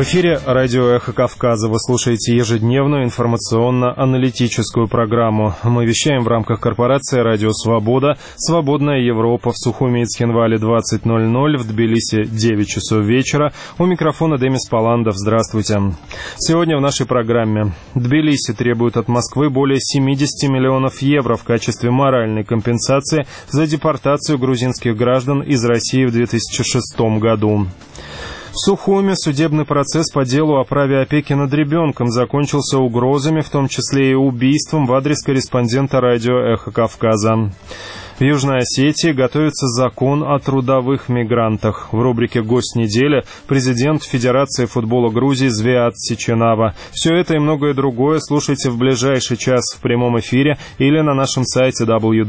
В эфире радио «Эхо Кавказа». Вы слушаете ежедневную информационно-аналитическую программу. Мы вещаем в рамках корпорации «Радио Свобода». «Свободная Европа» в Сухуми и Цхинвале 20:00, в Тбилиси 9 часов вечера. У микрофона Демис Паландов. Здравствуйте. Сегодня в нашей программе. Тбилиси требует от Москвы более 70 миллионов евро в качестве моральной компенсации за депортацию грузинских граждан из России в 2006 году. В Сухуми судебный процесс по делу о праве опеки над ребенком закончился угрозами, в том числе и убийством, в адрес корреспондента радио «Эхо Кавказа». В Южной Осетии готовится закон о трудовых мигрантах. В рубрике «Гость недели» президент Федерации футбола Грузии Звиат Сиченава. Все это и многое другое слушайте в ближайший час в прямом эфире или на нашем сайте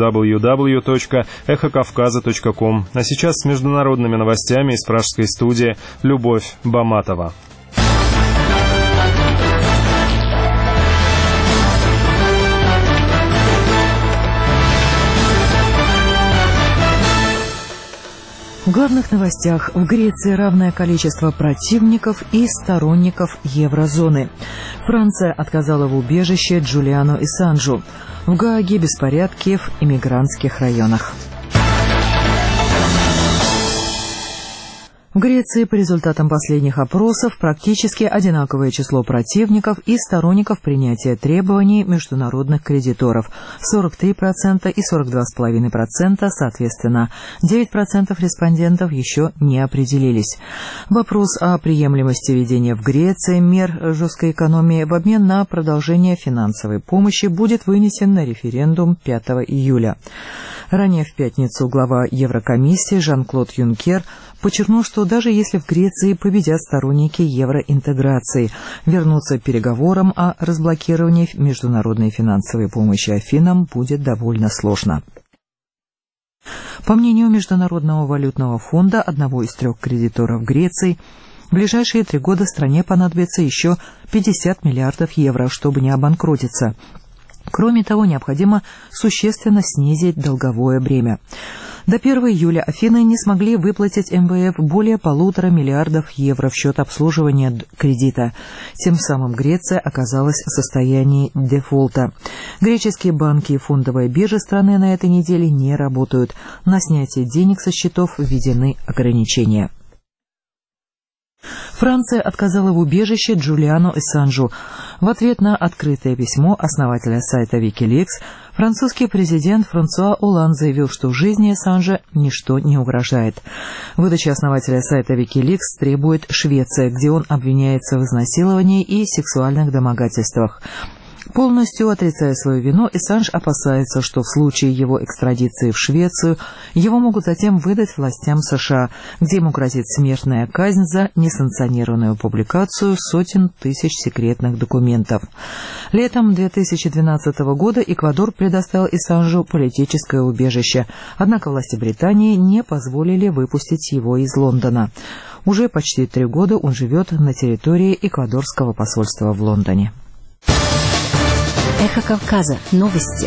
www.эхокавказа.ком. А сейчас с международными новостями из пражской студии Любовь Баматова. В главных новостях. В Греции равное количество противников и сторонников еврозоны. Франция отказала в убежище Джулиану Ассанжу. В Гааге беспорядки в иммигрантских районах. В Греции по результатам последних опросов практически одинаковое число противников и сторонников принятия требований международных кредиторов – 43% и 42,5% соответственно. 9% респондентов еще не определились. Вопрос о приемлемости введения в Греции мер жесткой экономии в обмен на продолжение финансовой помощи будет вынесен на референдум 5 июля. Ранее в пятницу глава Еврокомиссии Жан-Клод Юнкер подчеркнул, что даже если в Греции победят сторонники евроинтеграции, вернуться к переговорам о разблокировании международной финансовой помощи Афинам будет довольно сложно. По мнению Международного валютного фонда, одного из трех кредиторов Греции, в ближайшие 3 года стране понадобится еще 50 миллиардов евро, чтобы не обанкротиться. Кроме того, необходимо существенно снизить долговое бремя. До 1 июля Афины не смогли выплатить МВФ более 1,5 миллиардов евро в счет обслуживания кредита. Тем самым Греция оказалась в состоянии дефолта. Греческие банки и фондовая биржа страны на этой неделе не работают. На снятие денег со счетов введены ограничения. Франция отказала в убежище Джулиану Ассанжу. В ответ на открытое письмо основателя сайта Wikileaks французский президент Франсуа Олланд заявил, что жизни Ассанжа ничто не угрожает. Выдачу основателя сайта Wikileaks требует Швеция, где он обвиняется в изнасиловании и сексуальных домогательствах. Полностью отрицая свою вину, Ассанж опасается, что в случае его экстрадиции в Швецию его могут затем выдать властям США, где ему грозит смертная казнь за несанкционированную публикацию сотен тысяч секретных документов. Летом 2012 года Эквадор предоставил Ассанжу политическое убежище, однако власти Британии не позволили выпустить его из Лондона. Уже почти 3 года он живет на территории эквадорского посольства в Лондоне. Эхо Кавказа. Новости.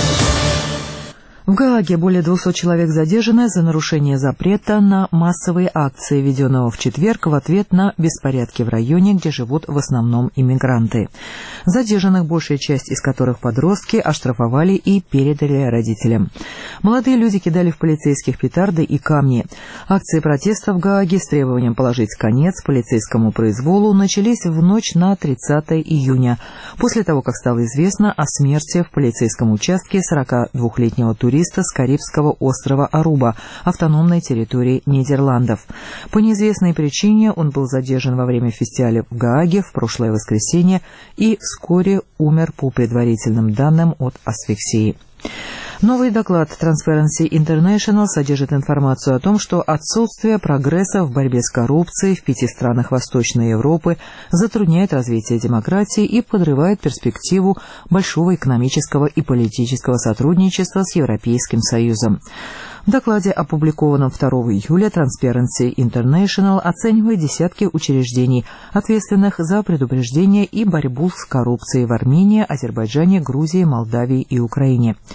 В Гааге более 200 человек задержаны за нарушение запрета на массовые акции, введенного в четверг в ответ на беспорядки в районе, где живут в основном иммигранты. Задержанных, большая часть из которых подростки, оштрафовали и передали родителям. Молодые люди кидали в полицейских петарды и камни. Акции протеста в Гааге с требованием положить конец полицейскому произволу начались в ночь на 30 июня, после того, как стало известно о смерти в полицейском участке 42-летнего туриста с Карибского острова Аруба, автономной территории Нидерландов. По неизвестной причине он был задержан во время фестиваля в Гааге в прошлое воскресенье и вскоре умер по предварительным данным от асфиксии. Новый доклад Transparency International содержит информацию о том, что отсутствие прогресса в борьбе с коррупцией в 5 странах Восточной Европы затрудняет развитие демократии и подрывает перспективу большого экономического и политического сотрудничества с Европейским Союзом. В докладе, опубликованном 2 июля, Transparency International оценивает десятки учреждений, ответственных за предупреждение и борьбу с коррупцией в Армении, Азербайджане, Грузии, Молдавии и Украине.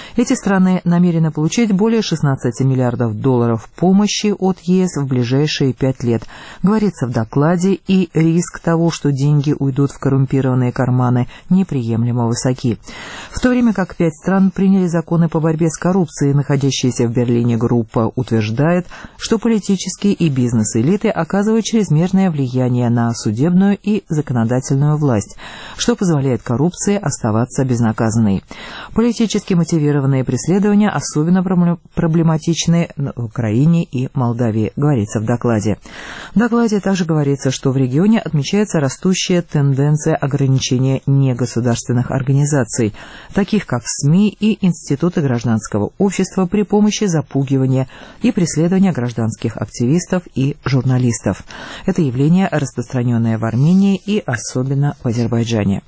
Эти страны намерены получить более 16 миллиардов долларов помощи от ЕС в ближайшие 5 лет. Говорится в докладе, и риск того, что деньги уйдут в коррумпированные карманы, неприемлемо высоки. В то время как 5 стран приняли законы по борьбе с коррупцией, находящаяся в Берлине группа утверждает, что политические и бизнес-элиты оказывают чрезмерное влияние на судебную и законодательную власть, что позволяет коррупции оставаться безнаказанной. Политически мотивированные преследования особенно проблематичны на Украине и Молдавии, говорится в докладе. В докладе также говорится, что в регионе отмечается растущая тенденция ограничения негосударственных организаций, таких как СМИ и институты гражданского общества, при помощи запугивания и преследования гражданских активистов и журналистов. Это явление, распространенное в Армении и особенно в Азербайджане.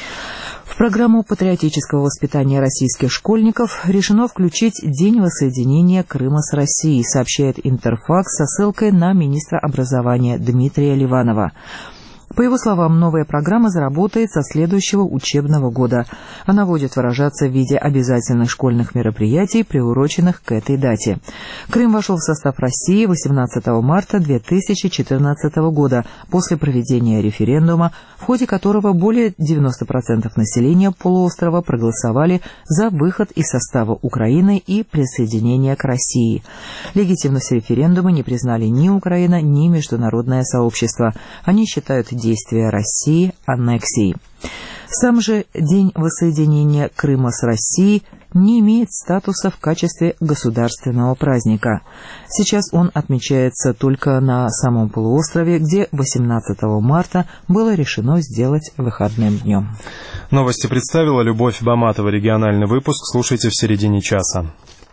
В программу патриотического воспитания российских школьников решено включить День воссоединения Крыма с Россией, сообщает Интерфакс со ссылкой на министра образования Дмитрия Ливанова. По его словам, новая программа заработает со следующего учебного года. Она будет выражаться в виде обязательных школьных мероприятий, приуроченных к этой дате. Крым вошел в состав России 18 марта 2014 года после проведения референдума, в ходе которого более 90% населения полуострова проголосовали за выход из состава Украины и присоединение к России. Легитимность референдума не признали ни Украина, ни международное сообщество. Они считают действия России аннексией. Сам же День воссоединения Крыма с Россией не имеет статуса в качестве государственного праздника. Сейчас он отмечается только на самом полуострове, где 18 марта было решено сделать выходным днем. Новости представила Любовь Баматова. Региональный выпуск слушайте в середине часа.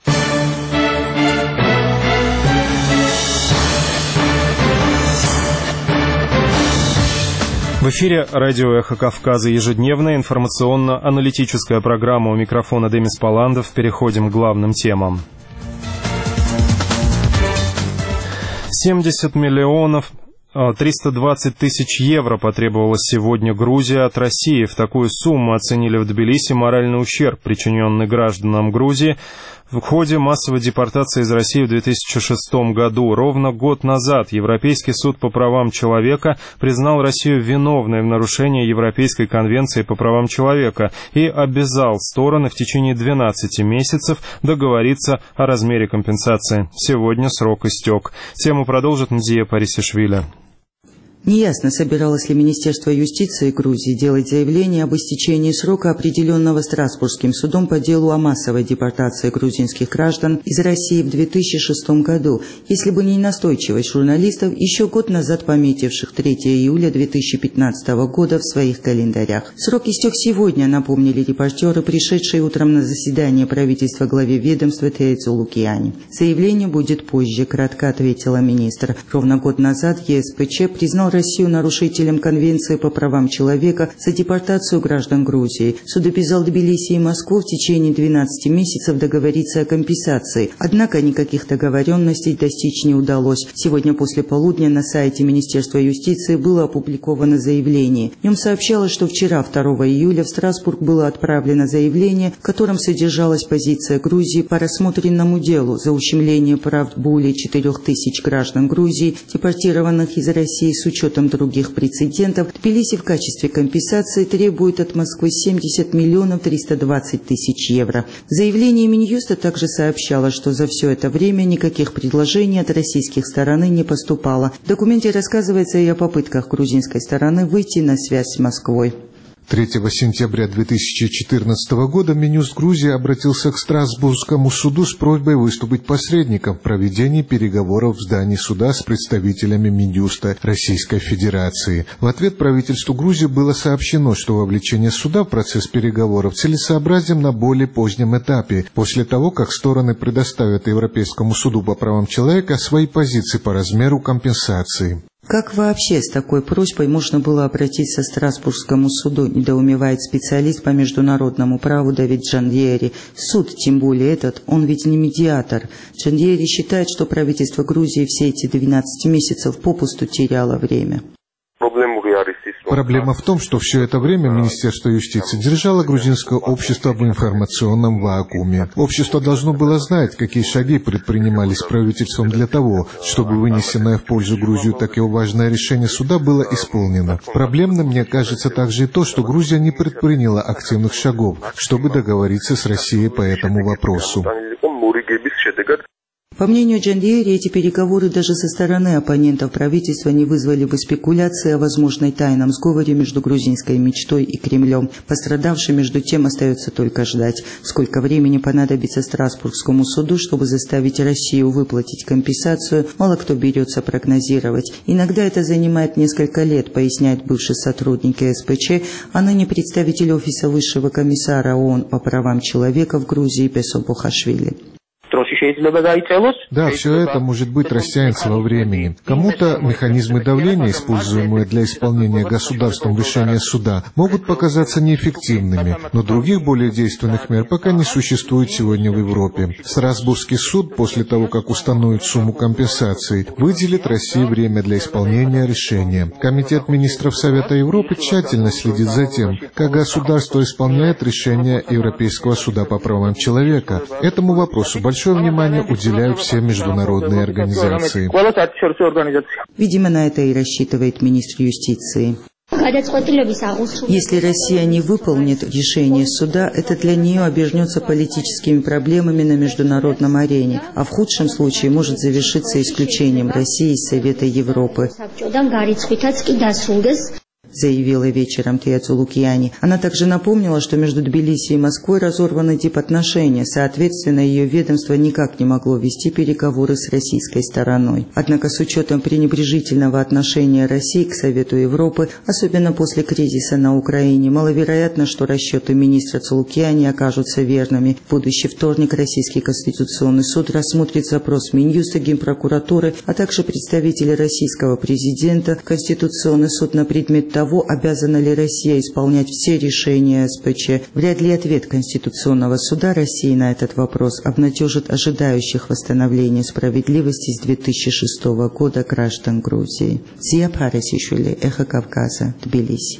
В эфире радио «Эхо Кавказа» ежедневная информационно-аналитическая программа. У микрофона Демис Паландов. Переходим к главным темам. 70 миллионов 320 тысяч евро потребовала сегодня Грузия от России. В такую сумму оценили в Тбилиси моральный ущерб, причиненный гражданам Грузии в ходе массовой депортации из России в 2006 году. Ровно год назад Европейский суд по правам человека признал Россию виновной в нарушении Европейской конвенции по правам человека и обязал стороны в течение 12 месяцев договориться о размере компенсации. Сегодня срок истек. Тему продолжит Мзия Парисишвили. Неясно, собиралось ли Министерство юстиции Грузии делать заявление об истечении срока, определенного Страсбургским судом по делу о массовой депортации грузинских граждан из России в 2006 году, если бы не настойчивость журналистов, еще год назад пометивших 3 июля 2015 года в своих календарях. Срок истек сегодня, напомнили репортеры, пришедшие утром на заседание правительства главе ведомства Тейцу Лукиани. Заявление будет позже, кратко ответила министр. Ровно год назад ЕСПЧ признал Россию нарушителем Конвенции по правам человека за депортацию граждан Грузии. Суд обязал Тбилиси и Москву в течение 12 месяцев договориться о компенсации. Однако никаких договоренностей достичь не удалось. Сегодня после полудня на сайте Министерства юстиции было опубликовано заявление. В нем сообщалось, что вчера, 2 июля, в Страсбург было отправлено заявление, в котором содержалась позиция Грузии по рассмотренному делу за ущемление прав более 4000 граждан Грузии, депортированных из России с учетом других прецедентов. Тбилиси в качестве компенсации требует от Москвы 70 миллионов 320 тысяч евро. В заявлении Минюста также сообщалось, что за все это время никаких предложений от российских стороны не поступало. В документе рассказывается и о попытках грузинской стороны выйти на связь с Москвой. 3 сентября 2014 года Минюст Грузии обратился к Страсбургскому суду с просьбой выступить посредником в проведении переговоров в здании суда с представителями Минюста Российской Федерации. В ответ правительству Грузии было сообщено, что вовлечение суда в процесс переговоров целесообразен на более позднем этапе, после того, как стороны предоставят Европейскому суду по правам человека свои позиции по размеру компенсации. Как вообще с такой просьбой можно было обратиться к Страсбургскому суду, недоумевает специалист по международному праву Давид Джандьери. Суд, тем более этот, он ведь не медиатор. Джандьери считает, что правительство Грузии все эти 12 месяцев попусту теряло время. Проблема в том, что все это время Министерство юстиции держало грузинское общество в информационном вакууме. Общество должно было знать, какие шаги предпринимались правительством для того, чтобы вынесенное в пользу Грузии такое важное решение суда было исполнено. Проблемным, мне кажется, также и то, что Грузия не предприняла активных шагов, чтобы договориться с Россией по этому вопросу. По мнению Джандиери, эти переговоры даже со стороны оппонентов правительства не вызвали бы спекуляции о возможной тайном сговоре между грузинской мечтой и Кремлем. Пострадавшим, между тем, остается только ждать, сколько времени понадобится Страсбургскому суду, чтобы заставить Россию выплатить компенсацию, мало кто берется прогнозировать. Иногда это занимает несколько лет, поясняет бывший сотрудник СПЧ, а ныне представитель офиса Высшего комиссара ООН по правам человека в Грузии Песо Бохашвили. Да, все это может быть растянется во времени. Кому-то механизмы давления, используемые для исполнения государством решения суда, могут показаться неэффективными, но других более действенных мер пока не существует сегодня в Европе. Страсбургский суд, после того, как установит сумму компенсации, выделит России время для исполнения решения. Комитет министров Совета Европы тщательно следит за тем, как государство исполняет решения Европейского суда по правам человека. Этому вопросу большое внимание уделяют все международные организации. Видимо, на это и рассчитывает министр юстиции. Если Россия не выполнит решение суда, это для нее обернется политическими проблемами на международном арене, а в худшем случае может завершиться исключением России из Совета Европы, заявила вечером Тиацу Лукьяни. Она также напомнила, что между Тбилиси и Москвой разорваны дипотношения, соответственно, ее ведомство никак не могло вести переговоры с российской стороной. Однако с учетом пренебрежительного отношения России к Совету Европы, особенно после кризиса на Украине, маловероятно, что расчеты министра Цулукьяни окажутся верными. В будущий вторник Российский Конституционный суд рассмотрит запрос Минюста, Генпрокуратуры, а также представителя российского президента в Конституционный суд на предмет того, обязана ли Россия исполнять все решения СПЧ. Вряд ли ответ Конституционного суда России на этот вопрос обнадежит ожидающих восстановления справедливости с 2006 года граждан Грузии. Зия Парасишвили, Эхо Кавказа, Тбилиси.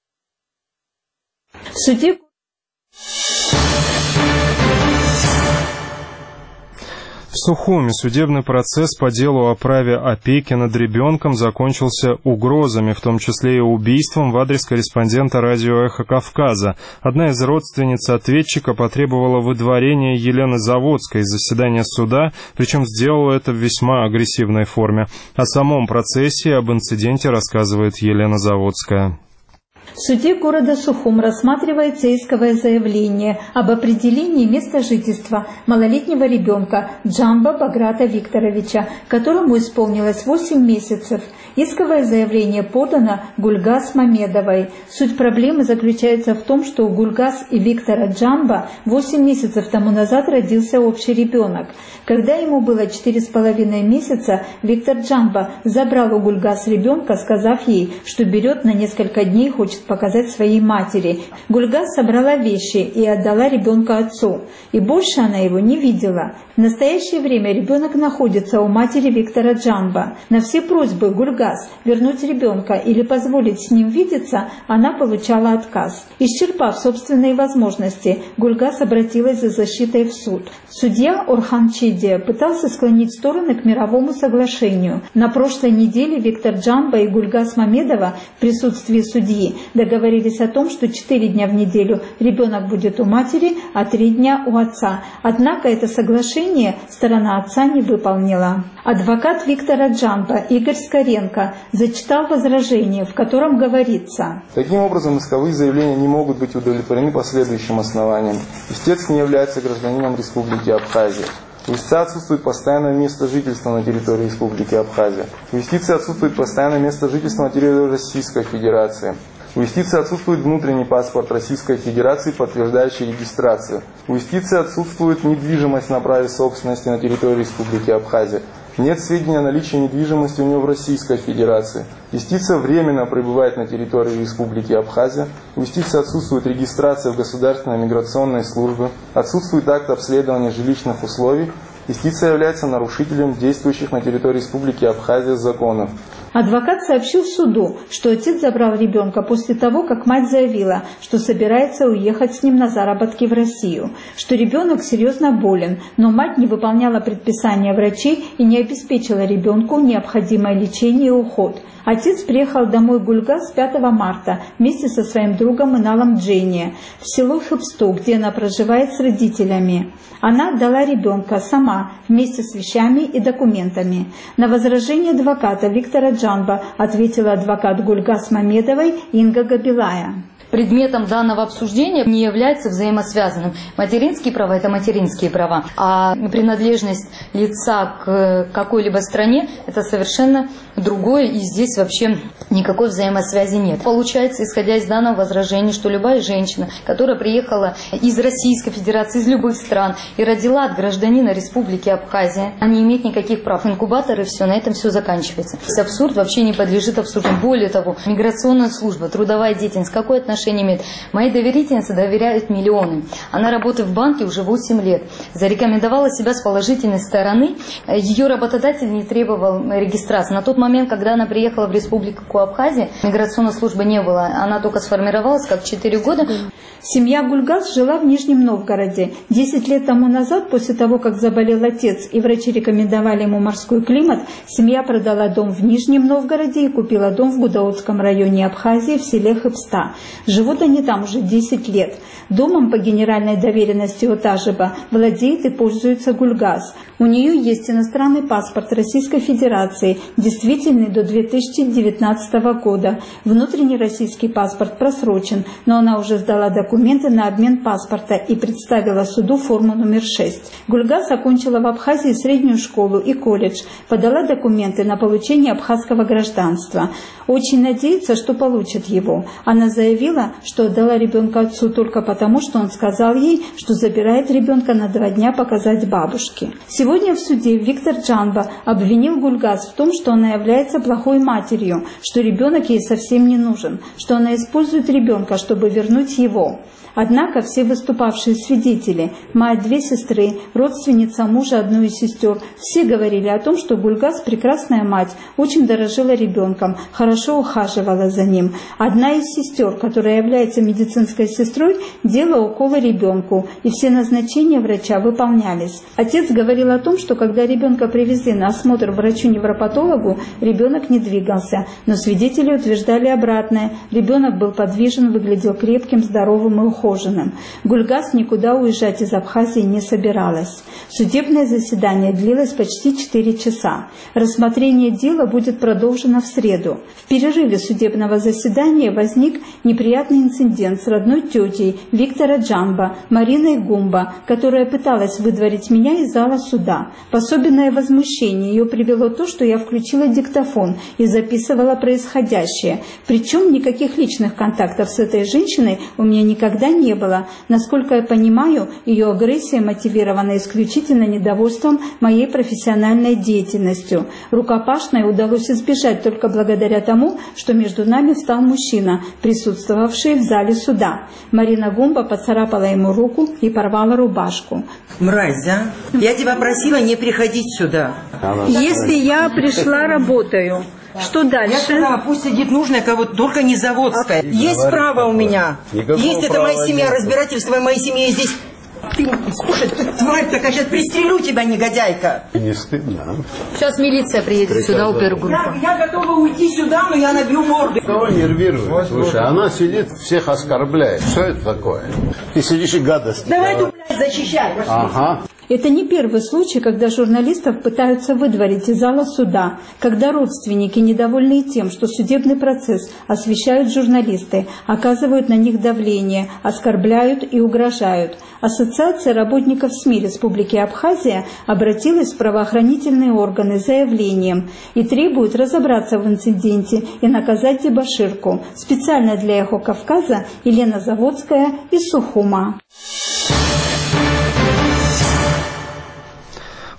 В Сухуми судебный процесс по делу о праве опеки над ребенком закончился угрозами, в том числе и убийством в адрес корреспондента радио «Эхо Кавказа». Одна из родственниц ответчика потребовала выдворения Елены Заводской из заседания суда, причем сделала это в весьма агрессивной форме. О самом процессе и об инциденте рассказывает Елена Заводская. В суде города Сухум рассматривается исковое заявление об определении места жительства малолетнего ребенка Джамба Баграта Викторовича, которому исполнилось 8 месяцев. Исковое заявление подано Гульгас Мамедовой. Суть проблемы заключается в том, что у Гульгас и Виктора Джамба 8 месяцев тому назад родился общий ребенок. Когда ему было 4,5 месяца, Виктор Джамба забрал у Гульгас ребенка, сказав ей, что берет на несколько дней, хочет показать своей матери. Гульгас собрала вещи и отдала ребенка отцу. И больше она его не видела. В настоящее время ребенок находится у матери Виктора Джамба. На все просьбы Гульгас вернуть ребенка или позволить с ним видеться, она получала отказ. Исчерпав собственные возможности, Гульгас обратилась за защитой в суд. Судья Орхан Чидия пытался склонить стороны к мировому соглашению. На прошлой неделе Виктор Джамба и Гульгас Мамедова в присутствии судьи договорились о том, что 4 дня в неделю ребенок будет у матери, а 3 дня у отца. Однако это соглашение сторона отца не выполнила. Адвокат Виктора Джамба Игорь Скоренко зачитал возражение, в котором говорится: таким образом, исковые заявления не могут быть удовлетворены по следующим основаниям. Истец не является гражданином Республики Абхазия. У истца отсутствует постоянное место жительства на территории Республики Абхазия. У истицы отсутствует постоянное место жительства на территории Российской Федерации. У истицы отсутствует внутренний паспорт Российской Федерации, подтверждающий регистрацию. У истицы отсутствует недвижимость на праве собственности на территории Республики Абхазия. Нет сведений о наличии недвижимости у него в Российской Федерации. Истица временно пребывает на территории Республики Абхазия. У истицы отсутствует регистрация в Государственной миграционной службе. Отсутствует акт обследования жилищных условий. Истица является нарушителем действующих на территории Республики Абхазия законов. Адвокат сообщил суду, что отец забрал ребенка после того, как мать заявила, что собирается уехать с ним на заработки в Россию, что ребенок серьезно болен, но мать не выполняла предписания врачей и не обеспечила ребенку необходимое лечение и уход. Отец приехал домой Гульгаз 5 марта вместе со своим другом Иналом Джения в село Хыбсту, где она проживает с родителями. Она отдала ребенка сама вместе с вещами и документами. На возражение адвоката Виктора Джанба ответила адвокат Гульгаз Мамедовой Инга Габилая. Предметом данного обсуждения не является взаимосвязанным. Материнские права – это материнские права, а принадлежность лица к какой-либо стране – это совершенно другое, и здесь вообще никакой взаимосвязи нет. Получается, исходя из данного возражения, что любая женщина, которая приехала из Российской Федерации, из любых стран и родила от гражданина Республики Абхазия, она не имеет никаких прав. Инкубаторы, все, на этом все заканчивается. Абсурд вообще не подлежит обсуждению. Более того, миграционная служба, трудовая деятельность, какое отношение имеет? Мои доверительницы доверяют миллионы. Она работает в банке уже 8 лет. Зарекомендовала себя с положительной стороны. Ее работодатель не требовал регистрации. На тот момент, когда она приехала в Республику Абхазия, миграционной службы не было. Она только сформировалась как 4 года. Семья Гульгаз жила в Нижнем Новгороде. 10 лет тому назад, после того, как заболел отец и врачи рекомендовали ему морской климат, семья продала дом в Нижнем Новгороде и купила дом в Гудаутском районе Абхазии в селе Хыбста. Живут они там уже 10 лет. Домом по генеральной доверенности от Ажиба владеет и пользуется Гульгаз. У нее есть иностранный паспорт Российской Федерации, действительный до 2019 года. Внутренний российский паспорт просрочен, но она уже сдала документы на обмен паспорта и представила суду форму номер 6. Гульгаз окончила в Абхазии среднюю школу и колледж, подала документы на получение абхазского гражданства. Очень надеется, что получит его. Она заявила, что отдала ребенка отцу только потому, что он сказал ей, что забирает ребенка на 2 дня показать бабушке. Сегодня в суде Виктор Джанба обвинил Гульгаз в том, что она является плохой матерью, что ребенок ей совсем не нужен, что она использует ребенка, чтобы вернуть его. Однако все выступавшие свидетели, мать, 2 сестры, родственница мужа одной из сестер, все говорили о том, что Гульгаз прекрасная мать, очень дорожила ребенком, хорошо ухаживала за ним. Одна из сестер, которая является медицинской сестрой, делала уколы ребенку, и все назначения врача выполнялись. Отец говорил о том, что когда ребенка привезли на осмотр врачу-невропатологу, ребенок не двигался, но свидетели утверждали обратное. Ребенок был подвижен, выглядел крепким, здоровым и ухоженным. Гульгаз никуда уезжать из Абхазии не собиралась. Судебное заседание длилось почти 4 часа. Рассмотрение дела будет продолжено в среду. В перерыве судебного заседания возник неприятный инцидент с родной тетей Виктора Джанба, Мариной Гумба, которая пыталась выдворить меня из зала суда. В особенное возмущение ее привело то, что я включила диктофон и записывала происходящее. Причем никаких личных контактов с этой женщиной у меня никогда не было. Насколько я понимаю, ее агрессия мотивирована исключительно недовольством моей профессиональной деятельностью. Рукопашной удалось избежать только благодаря тому, что между нами встал мужчина, присутствовавший в зале суда. Марина Гумба поцарапала ему руку и порвала рубашку. Мразь, а? Я тебя просила не приходить сюда. Если я пришла, работаю. Что дальше? Я сказала, пусть сидит нужная кого-то, только не заводская. Есть право у меня. Есть это моя семья, разбирательство моей семьи здесь. Ты, слушай, ты тварь такая, сейчас пристрелю тебя, негодяйка. Не стыдно. Сейчас милиция приедет сюда, опергруппа. Я готова уйти сюда, но я набью морду. Кого нервирует? Слушай, она сидит, всех оскорбляет. Что это такое? Ты сидишь и гадость. Давай эту, блядь, защищай. Ага. Это не первый случай, когда журналистов пытаются выдворить из зала суда, когда родственники, недовольные тем, что судебный процесс освещают журналисты, оказывают на них давление, оскорбляют и угрожают. Ассоциация работников СМИ Республики Абхазия обратилась в правоохранительные органы с заявлением и требует разобраться в инциденте и наказать дебоширку. Специально для «Эхо Кавказа» Елена Заводская из Сухума.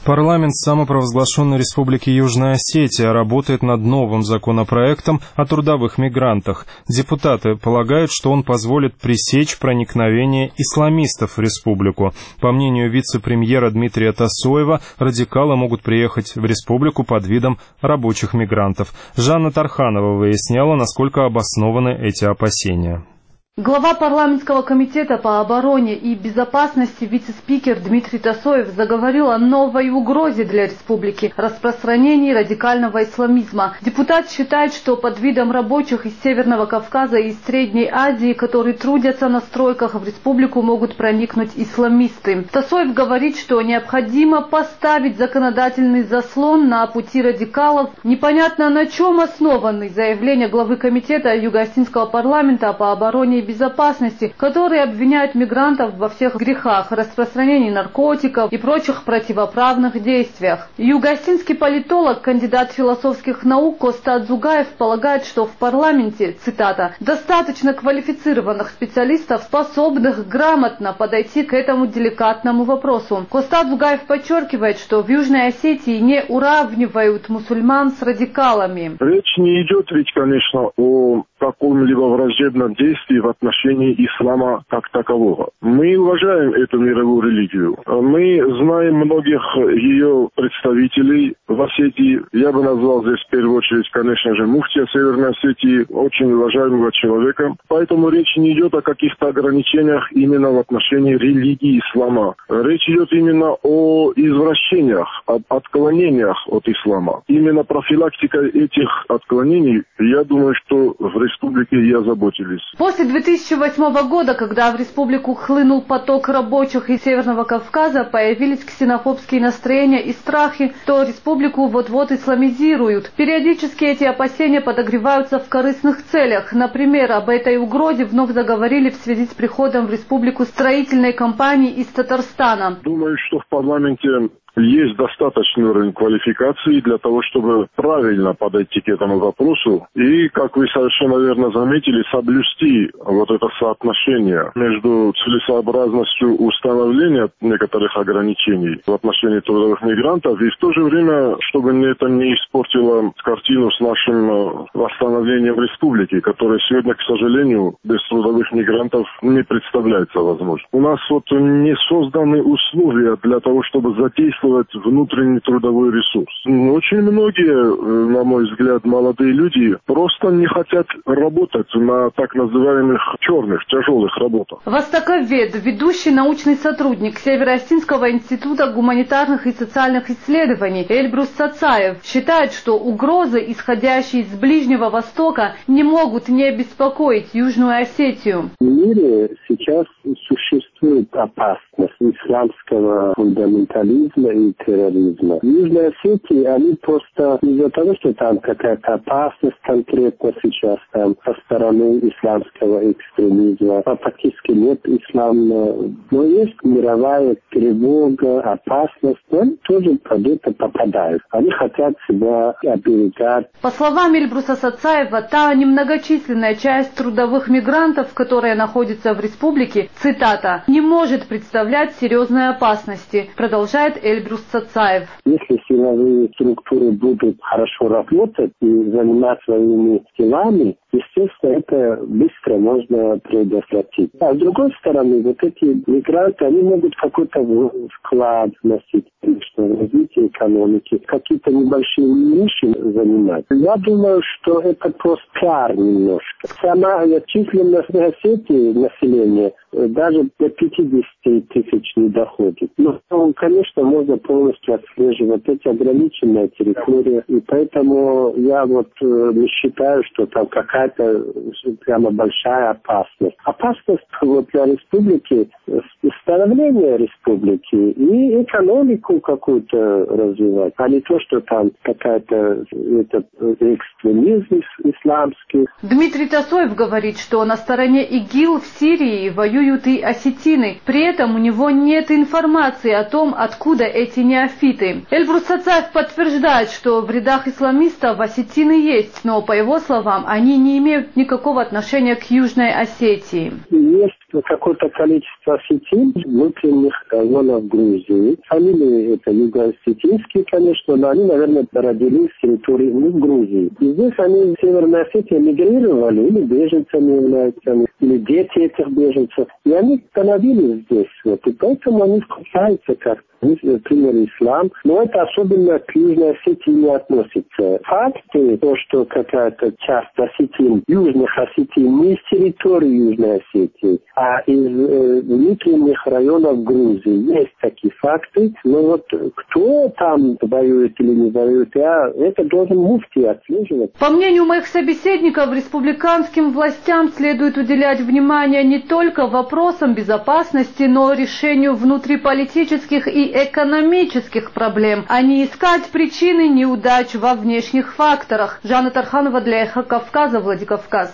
Парламент самопровозглашенной Республики Южная Осетия работает над новым законопроектом о трудовых мигрантах. Депутаты полагают, что он позволит пресечь проникновение исламистов в республику. По мнению вице-премьера Дмитрия Тасоева, радикалы могут приехать в республику под видом рабочих мигрантов. Жанна Тарханова выясняла, насколько обоснованы эти опасения. Глава парламентского комитета по обороне и безопасности вице-спикер Дмитрий Тасоев заговорил о новой угрозе для республики – распространении радикального исламизма. Депутат считает, что под видом рабочих из Северного Кавказа и из Средней Азии, которые трудятся на стройках, в республику могут проникнуть исламисты. Тасоев говорит, что необходимо поставить законодательный заслон на пути радикалов. Непонятно, на чем основаны заявления главы комитета Юго-Осетинского парламента по обороне и безопасности, которые обвиняют мигрантов во всех грехах, распространении наркотиков и прочих противоправных действиях. Юго-осетинский политолог, кандидат философских наук Костад Зугаев полагает, что в парламенте, цитата, «достаточно квалифицированных специалистов, способных грамотно подойти к этому деликатному вопросу». Костад Зугаев подчеркивает, что в Южной Осетии не уравнивают мусульман с радикалами. Речь не идет ведь, конечно, о каком-либо враждебном действии в отношении ислама как такового. Мы уважаем эту мировую религию. Мы знаем многих ее представителей в Осетии. Я бы назвал здесь в первую очередь, конечно же, муфтия Северной Осетии, очень уважаемого человека. Поэтому речь не идет о каких-то ограничениях именно в отношении религии ислама. Речь идет именно о извращениях, об отклонениях от ислама. Именно профилактика этих отклонений, я думаю, что в республике и озаботились. После 2008 года, когда в республику хлынул поток рабочих из Северного Кавказа, появились ксенофобские настроения и страхи, что республику вот-вот исламизируют. Периодически эти опасения подогреваются в корыстных целях. Например, об этой угрозе вновь заговорили в связи с приходом в республику строительной компании из Татарстана. Думаю, что в парламенте есть достаточный уровень квалификации для того, чтобы правильно подойти к этому вопросу и, как вы совершенно верно заметили, соблюсти вот это соотношение между целесообразностью установления некоторых ограничений в отношении трудовых мигрантов и в то же время, чтобы это не испортило картину с нашим восстановлением республики, которая сегодня, к сожалению, без трудовых мигрантов не представляется возможным. У нас не созданы условия для того, чтобы задействовать внутренний трудовой ресурс. Очень многие, на мой взгляд, молодые люди просто не хотят работать на так называемых черных, тяжелых работах. Востоковед, ведущий научный сотрудник Северо-Осетинского института гуманитарных и социальных исследований Эльбрус Цацаев, считает, что угрозы, исходящие из Ближнего Востока, не могут не беспокоить Южную Осетию. В мире сейчас существует опасность исламского фундаментализма и терроризма. В Южной Осетии они просто из-за того, что там какая-то опасность конкретно сейчас там со стороны исламского экстремизма, фактически нет ислама, но есть мировая тревога, опасность, но они тоже под это попадают. Они хотят себя оберегать. По словам Эльбруса Цацаева, та немногочисленная часть трудовых мигрантов, которая находится в республике, цитата, не может представлять серьезной опасности, продолжает Эльбрус Цацаев. Если силовые структуры будут хорошо работать и заниматься своими делами, естественно, это быстро можно предотвратить. А с другой стороны, вот эти мигранты, они могут какой-то вклад вносить в развитие экономики, какие-то небольшие ниши занимать. Я думаю, что это просто пиар немножко. Сама численность Осетии населения даже до 50 тысяч не доходит. Но, конечно, можно полностью отслеживать эти ограниченные территории. И поэтому я не считаю, что там какая-то прямо большая опасность. Опасность для республики, становление республики и экономику какую-то развивать, а не то, что там какая-то экстремизм исламский. Дмитрий Тасоев говорит, что на стороне ИГИЛ в Сирии воюют и осетины. При этом у него нет информации о том, откуда эти неофиты. Эльбрус Цацаев подтверждает, что в рядах исламистов осетины есть, но, по его словам, они не имеют никакого отношения к Южной Осетии. Есть какое-то количество осетин в внутренних районах Грузии. Фамилии это юго-осетинские, конечно, но они, наверное, родились в территории Грузии. И здесь они в Северной Осетии мигрировали, или беженцами являются, или дети этих беженцев. И они становились здесь. Вот. И поэтому они включаются как, например, ислам. Но это особенно к Южной Осетии не относится. Факты, то, что какая-то часть осетин, южных осетин, не из территории Южной Осетии, а из внутренних районов Грузии. Есть такие факты. Но вот кто там воюет или не воюет, это должен муфти отслеживать. По мнению моих собеседников, республиканским властям следует уделять внимание не только вопросам безопасности, но и решению внутриполитических и экономических проблем, а не искать причины неудач во внешних факторах. Жанна Тарханова для Эхо Кавказа, Владикавказ.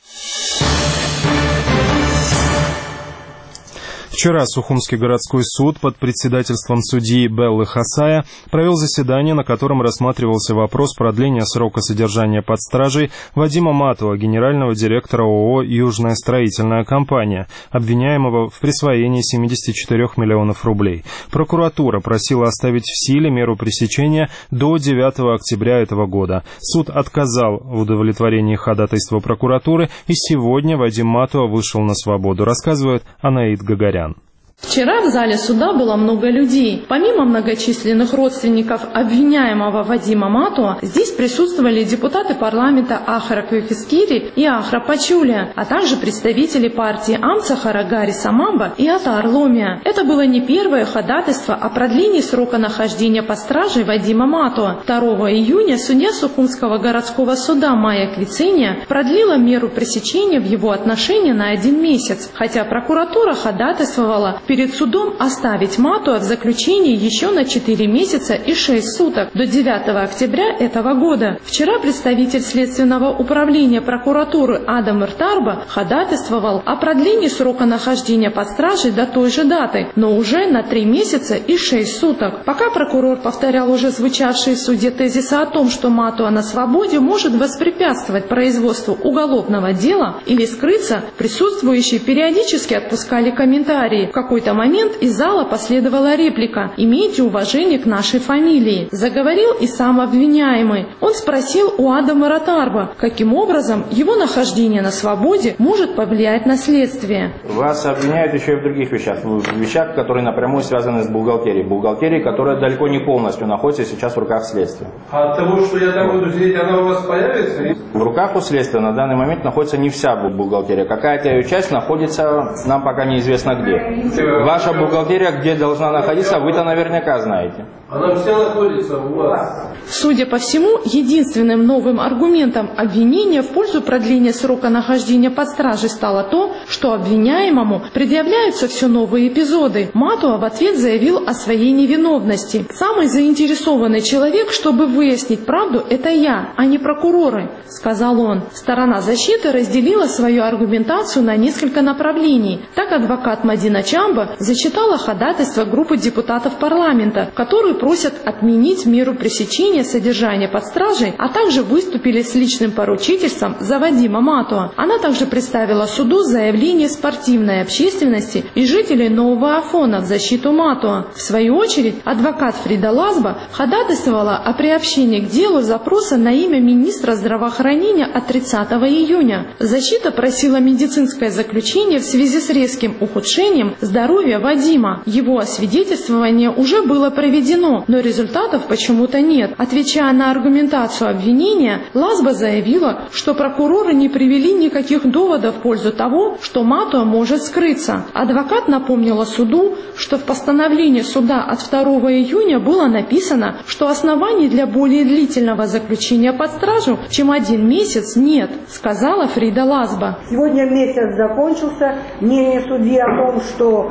Вчера Сухумский городской суд под председательством судьи Беллы Хасая провел заседание, на котором рассматривался вопрос продления срока содержания под стражей Вадима Матова, генерального директора ООО «Южная строительная компания», обвиняемого в присвоении 74 миллионов рублей. Прокуратура просила оставить в силе меру пресечения до 9 октября этого года. Суд отказал в удовлетворении ходатайства прокуратуры, и сегодня Вадим Матова вышел на свободу, рассказывает Анаид Гагарян. Вчера в зале суда было много людей. Помимо многочисленных родственников обвиняемого Вадима Матова, здесь присутствовали депутаты парламента Ахра Кюхискири и Ахра Пачуля, а также представители партии Амцахара Гари Самамба и Атар Ломия. Это было не первое ходатайство о продлении срока нахождения под стражей Вадима Матова. 2 июня судья Сухумского городского суда Майя Квицения продлила меру пресечения в его отношении на 1 месяц, хотя прокуратура ходатайствовала перед судом оставить Матова в заключении еще на 4 месяца и 6 суток до 9 октября этого года. Вчера представитель Следственного управления прокуратуры Адам Иртарба ходатайствовал о продлении срока нахождения под стражей до той же даты, но уже на 3 месяца и 6 суток. Пока прокурор повторял уже звучавшие в суде тезисы о том, что Матова на свободе может воспрепятствовать производству уголовного дела или скрыться, присутствующие периодически отпускали комментарии. В какой-то момент из зала последовала реплика: «Имейте уважение к нашей фамилии». Заговорил и сам обвиняемый. Он спросил у Адама Ратарба, каким образом его нахождение на свободе может повлиять на следствие. Вас обвиняют еще и в других вещах. В вещах, которые напрямую связаны с бухгалтерией. Бухгалтерией, которая далеко не полностью находится сейчас в руках следствия. А от того, что я там буду сидеть, она у вас появится? В руках у следствия на данный момент находится не вся бухгалтерия. Какая-то ее часть находится, нам пока неизвестно где. Ваша бухгалтерия где должна находиться, вы-то наверняка знаете. Она вся находится у вас. Судя по всему, единственным новым аргументом обвинения в пользу продления срока нахождения под стражей стало то, что обвиняемому предъявляются все новые эпизоды. Матова в ответ заявил о своей невиновности. «Самый заинтересованный человек, чтобы выяснить правду, это я, а не прокуроры», — сказал он. Сторона защиты разделила свою аргументацию на несколько направлений. Так адвокат Мадина Чамба зачитала ходатайство группы депутатов парламента, которые просят отменить меру пресечения содержания под стражей, а также выступили с личным поручительством за Вадима Матова. Она также представила суду заявление спортивной общественности и жителей Нового Афона в защиту Матова. В свою очередь, адвокат Фрида Лазба ходатайствовала о приобщении к делу запроса на имя министра здравоохранения от 30 июня. Защита просила медицинское заключение в связи с резким ухудшением здоровья Вадима. Его освидетельствование уже было проведено, но результатов почему-то нет. Отвечая на аргументацию обвинения, Лазба заявила, что прокуроры не привели никаких доводов в пользу того, что Матова может скрыться. Адвокат напомнила суду, что в постановлении суда от 2 июня было написано, что оснований для более длительного заключения под стражу, чем 1 месяц, нет, сказала Фрида Лазба. Сегодня месяц закончился. Мнение судьи о том, что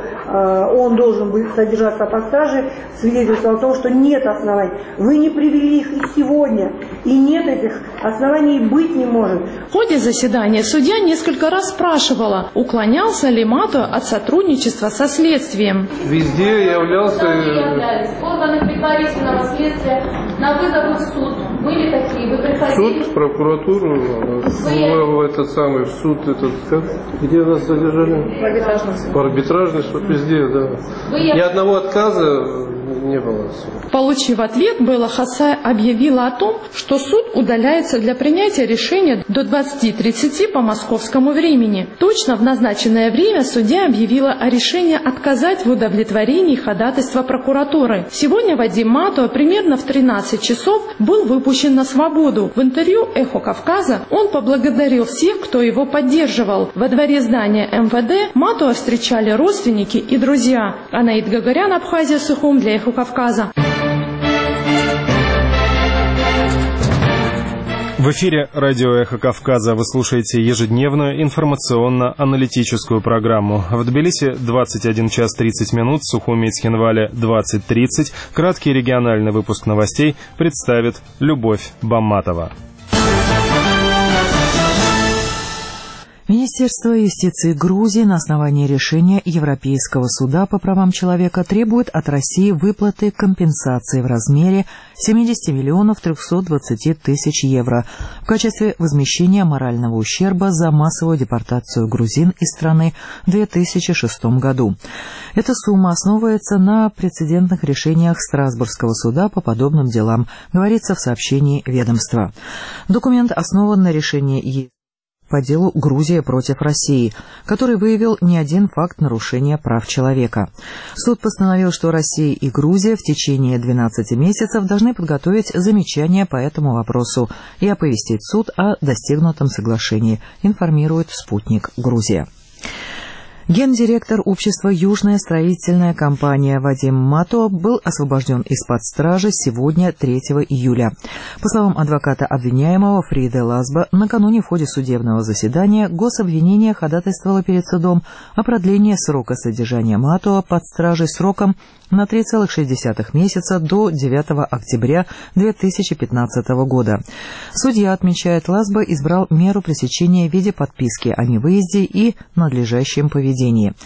он должен быть содержаться под стражей, свидетельствовало о том, что нет оснований. Вы не привели их и сегодня, и нет этих оснований, и быть не может. В ходе заседания судья несколько раз спрашивала, уклонялся ли Матова от сотрудничества со следствием. Везде являлся... предварительного следствия на вызовы в суд были такие? Вы приходили? Суд, в прокуратуру, в суд, где вас задержали? В арбитражном суде. В арбитражный суд, везде, да. Ни одного отказа не было. Получив ответ, Белла Хасай объявила о том, что суд удаляется для принятия решения до 20:30 по московскому времени. Точно в назначенное время судья объявила о решении отказать в удовлетворении ходатайства прокуратуры. Сегодня Вадим Матуа примерно в 13 часов был выпущен на свободу. В интервью «Эхо Кавказа» он поблагодарил всех, кто его поддерживал. Во дворе здания МВД Матуа встречали родственники и друзья. Анаид Гагарян, Абхазия, Сухум, для «Эхо Кавказа». В эфире радио «Эхо Кавказа» вы слушаете ежедневную информационно-аналитическую программу. В Тбилиси 21 час 30 минут, в Сухуми и Цхинвале 20:30. Краткий региональный выпуск новостей представит Любовь Бамматова. Министерство юстиции Грузии на основании решения Европейского суда по правам человека требует от России выплаты компенсации в размере 70 миллионов 320 тысяч евро в качестве возмещения морального ущерба за массовую депортацию грузин из страны в 2006 году. Эта сумма основывается на прецедентных решениях Страсбургского суда по подобным делам, говорится в сообщении ведомства. Документ основан на решении по делу «Грузия против России», который выявил не один факт нарушения прав человека. Суд постановил, что Россия и Грузия в течение 12 месяцев должны подготовить замечания по этому вопросу и оповестить суд о достигнутом соглашении, информирует «Спутник Грузия». Гендиректор общества «Южная строительная компания» Вадим Матуа был освобожден из-под стражи сегодня, 3 июля. По словам адвоката обвиняемого Фриды Лазба, накануне в ходе судебного заседания гособвинение ходатайствовало перед судом о продлении срока содержания Матуа под стражей сроком на 3,6 месяца до 9 октября 2015 года. Судья, отмечает Лазба, избрал меру пресечения в виде подписки о невыезде и надлежащем поведении.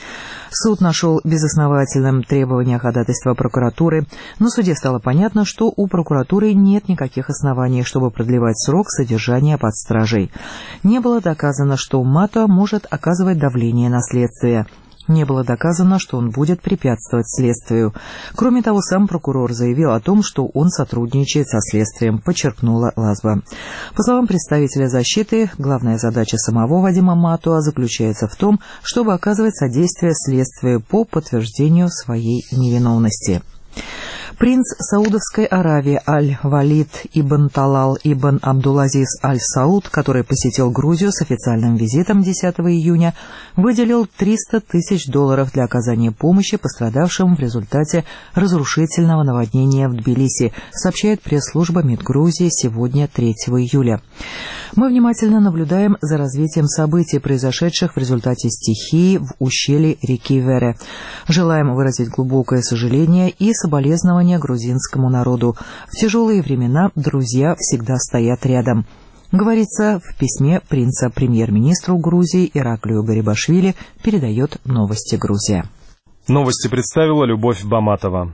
Суд нашел безосновательным требования ходатайства прокуратуры, но суде стало понятно, что у прокуратуры нет никаких оснований, чтобы продлевать срок содержания под стражей. Не было доказано, что Матуа может оказывать давление на следствие. Не было доказано, что он будет препятствовать следствию. Кроме того, сам прокурор заявил о том, что он сотрудничает со следствием, подчеркнула Лазба. По словам представителя защиты, главная задача самого Вадима Матуа заключается в том, чтобы оказывать содействие следствию по подтверждению своей невиновности. Принц Саудовской Аравии Аль-Валид ибн Талал ибн Абдулазиз Аль-Сауд, который посетил Грузию с официальным визитом 10 июня, выделил $300 тысяч для оказания помощи пострадавшим в результате разрушительного наводнения в Тбилиси, сообщает пресс-служба МИД Грузии сегодня, 3 июля. Мы внимательно наблюдаем за развитием событий, произошедших в результате стихии в ущелье реки Вере. Желаем выразить глубокое сожаление и соболезнования грузинскому народу. В тяжелые времена друзья всегда стоят рядом. Говорится в письме принца премьер-министру Грузии Ираклию Гарибашвили, передает «Новости Грузия». Новости представила Любовь Бамматова.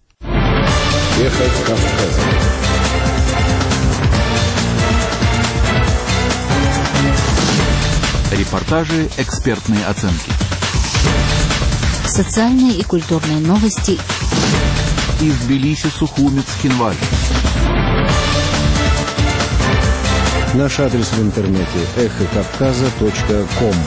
Ехать Кавказ. Репортажи, экспертные оценки. Социальные и культурные новости. Из Тбилиси, Сухуми, Цхинвале. Наш адрес в интернете эхокавказа.ком.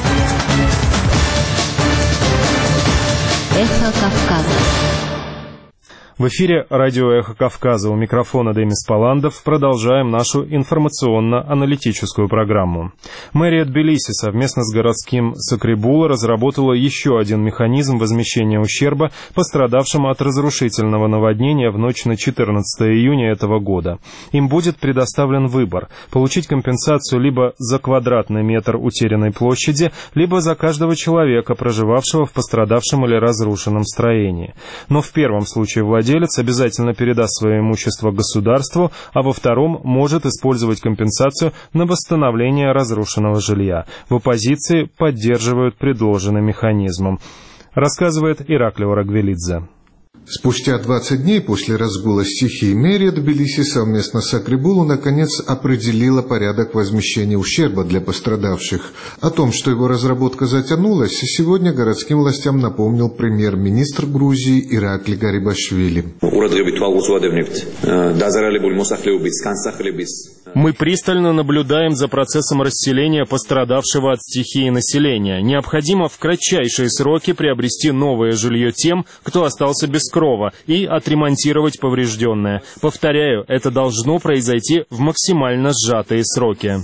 Эхо Кавказа. В эфире радио «Эхо Кавказа». У микрофона Демис Паландов. Продолжаем нашу информационно-аналитическую программу. Мэрия Тбилиси совместно с городским Сакрибула разработала еще один механизм возмещения ущерба пострадавшим от разрушительного наводнения в ночь на 14 июня этого года. Им будет предоставлен выбор – получить компенсацию либо за квадратный метр утерянной площади, либо за каждого человека, проживавшего в пострадавшем или разрушенном строении. Но в первом случае владелец обязательно передаст свое имущество государству, а во втором может использовать компенсацию на восстановление разрушенного жилья. В оппозиции поддерживают предложенный механизм, рассказывает Ираклий Рагвелидзе. Спустя 20 дней после разгула стихии мэрия Тбилиси совместно с Акребулу наконец определила порядок возмещения ущерба для пострадавших. О том, что его разработка затянулась, сегодня городским властям напомнил премьер-министр Грузии Иракли Гарибашвили. Мы пристально наблюдаем за процессом расселения пострадавшего от стихии населения. Необходимо в кратчайшие сроки приобрести новое жилье тем, кто остался без крова, и отремонтировать поврежденное. Повторяю, это должно произойти в максимально сжатые сроки.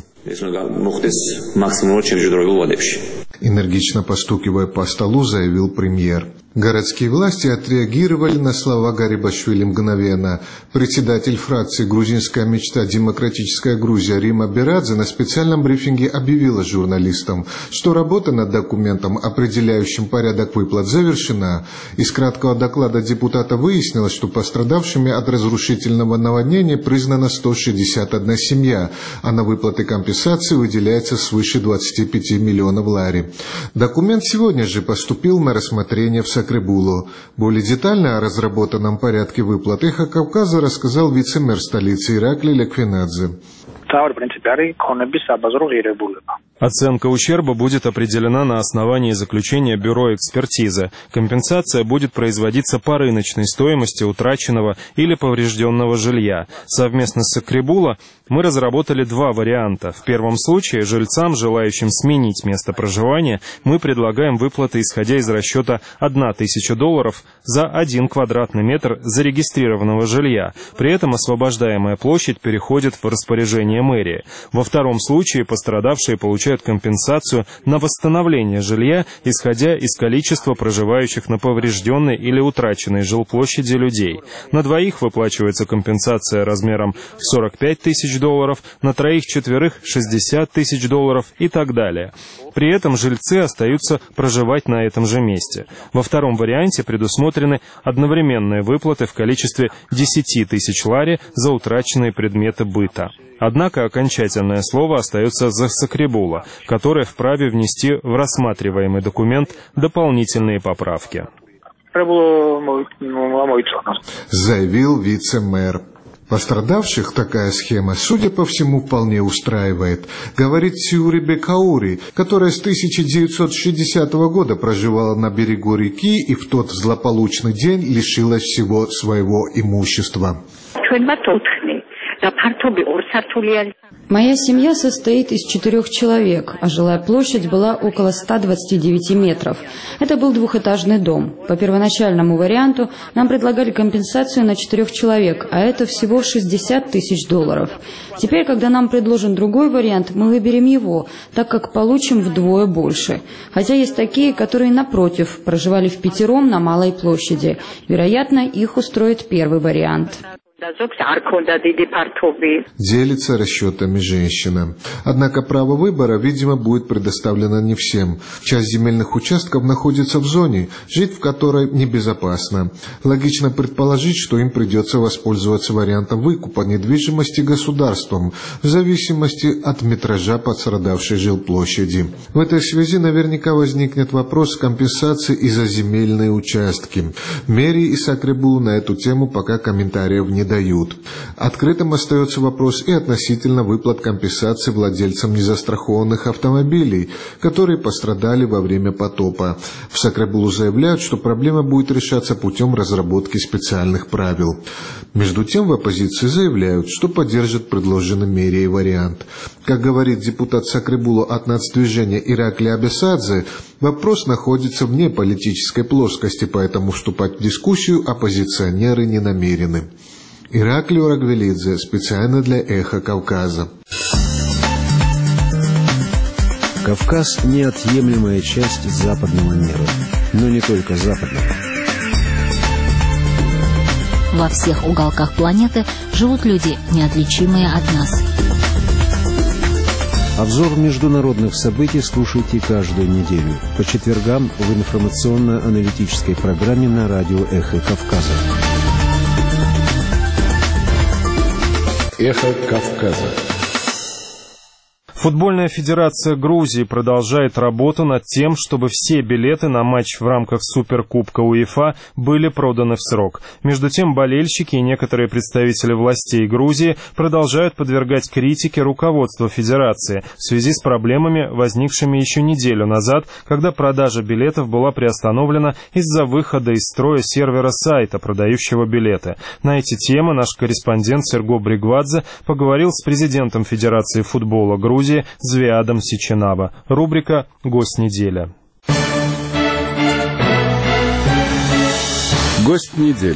Энергично постукивая по столу, заявил премьер. Городские власти отреагировали на слова Гарибашвили мгновенно. Председатель фракции «Грузинская мечта. Демократическая Грузия» Рима Берадзе на специальном брифинге объявила журналистам, что работа над документом, определяющим порядок выплат, завершена. Из краткого доклада депутата выяснилось, что пострадавшими от разрушительного наводнения признана 161 семья, а на выплаты компенсации выделяется свыше 25 миллионов лари. Документ сегодня же поступил на рассмотрение в Акребулу. Более детально о разработанном порядке выплат «Эхо Кавказа» рассказал вице-мэр столицы Иракли Леквинадзе. Оценка ущерба будет определена на основании заключения бюро экспертизы. Компенсация будет производиться по рыночной стоимости утраченного или поврежденного жилья. Совместно с Акребула мы разработали два варианта. В первом случае жильцам, желающим сменить место проживания, мы предлагаем выплаты, исходя из расчета $1000 за 1 квадратный метр зарегистрированного жилья. При этом освобождаемая площадь переходит в распоряжение мэрии. Во втором случае пострадавшие получают компенсацию на восстановление жилья, исходя из количества проживающих на поврежденной или утраченной жилплощади людей. На двоих выплачивается компенсация размером в $45 тысяч, на троих-четверых $60 тысяч и так далее. При этом жильцы остаются проживать на этом же месте. Во втором варианте предусмотрены одновременные выплаты в количестве 10 тысяч лари за утраченные предметы быта. Однако окончательное слово остается за Акребула, которое вправе внести в рассматриваемый документ дополнительные поправки. Заявил вице-мэр. Пострадавших такая схема, судя по всему, вполне устраивает, говорит Сиури Бекаури, которая с 1960 года проживала на берегу реки и в тот злополучный день лишилась всего своего имущества. Моя семья состоит из 4 человек, а жилая площадь была около 129 метров. Это был двухэтажный дом. По первоначальному варианту нам предлагали компенсацию на 4 человек, а это всего $60 тысяч. Теперь, когда нам предложен другой вариант, мы выберем его, так как получим вдвое больше. Хотя есть такие, которые, напротив, проживали впятером на малой площади. Вероятно, их устроит первый вариант. Делится расчетами женщина. Однако право выбора, видимо, будет предоставлено не всем. Часть земельных участков находится в зоне, жить в которой небезопасно. Логично предположить, что им придется воспользоваться вариантом выкупа недвижимости государством, в зависимости от метража пострадавшей жилплощади. В этой связи наверняка возникнет вопрос компенсации и за земельные участки. Мэрии и Акребулу на эту тему пока комментариев не дают. Открытым остается вопрос и относительно выплат компенсации владельцам незастрахованных автомобилей, которые пострадали во время потопа. В Акребулу заявляют, что проблема будет решаться путем разработки специальных правил. Между тем в оппозиции заявляют, что поддержат предложенный мэрией вариант. Как говорит депутат Акребулу от нацдвижения Иракли Абесадзе, вопрос находится вне политической плоскости, поэтому вступать в дискуссию оппозиционеры не намерены. Иракли Орагвелидзе, специально для «Эхо Кавказа». Кавказ – неотъемлемая часть западного мира, но не только западного. Во всех уголках планеты живут люди, неотличимые от нас. Обзор международных событий слушайте каждую неделю по четвергам в информационно-аналитической программе на радио «Эхо Кавказа». Эхо Кавказа. Футбольная федерация Грузии продолжает работу над тем, чтобы все билеты на матч в рамках Суперкубка УЕФА были проданы в срок. Между тем, болельщики и некоторые представители властей Грузии продолжают подвергать критике руководство федерации в связи с проблемами, возникшими еще неделю назад, когда продажа билетов была приостановлена из-за выхода из строя сервера сайта, продающего билеты. На эти темы наш корреспондент Серго Бригвадзе поговорил с президентом Федерации футбола Грузии Звиадом Сичинаба. Рубрика «Гость недели». Гость недели.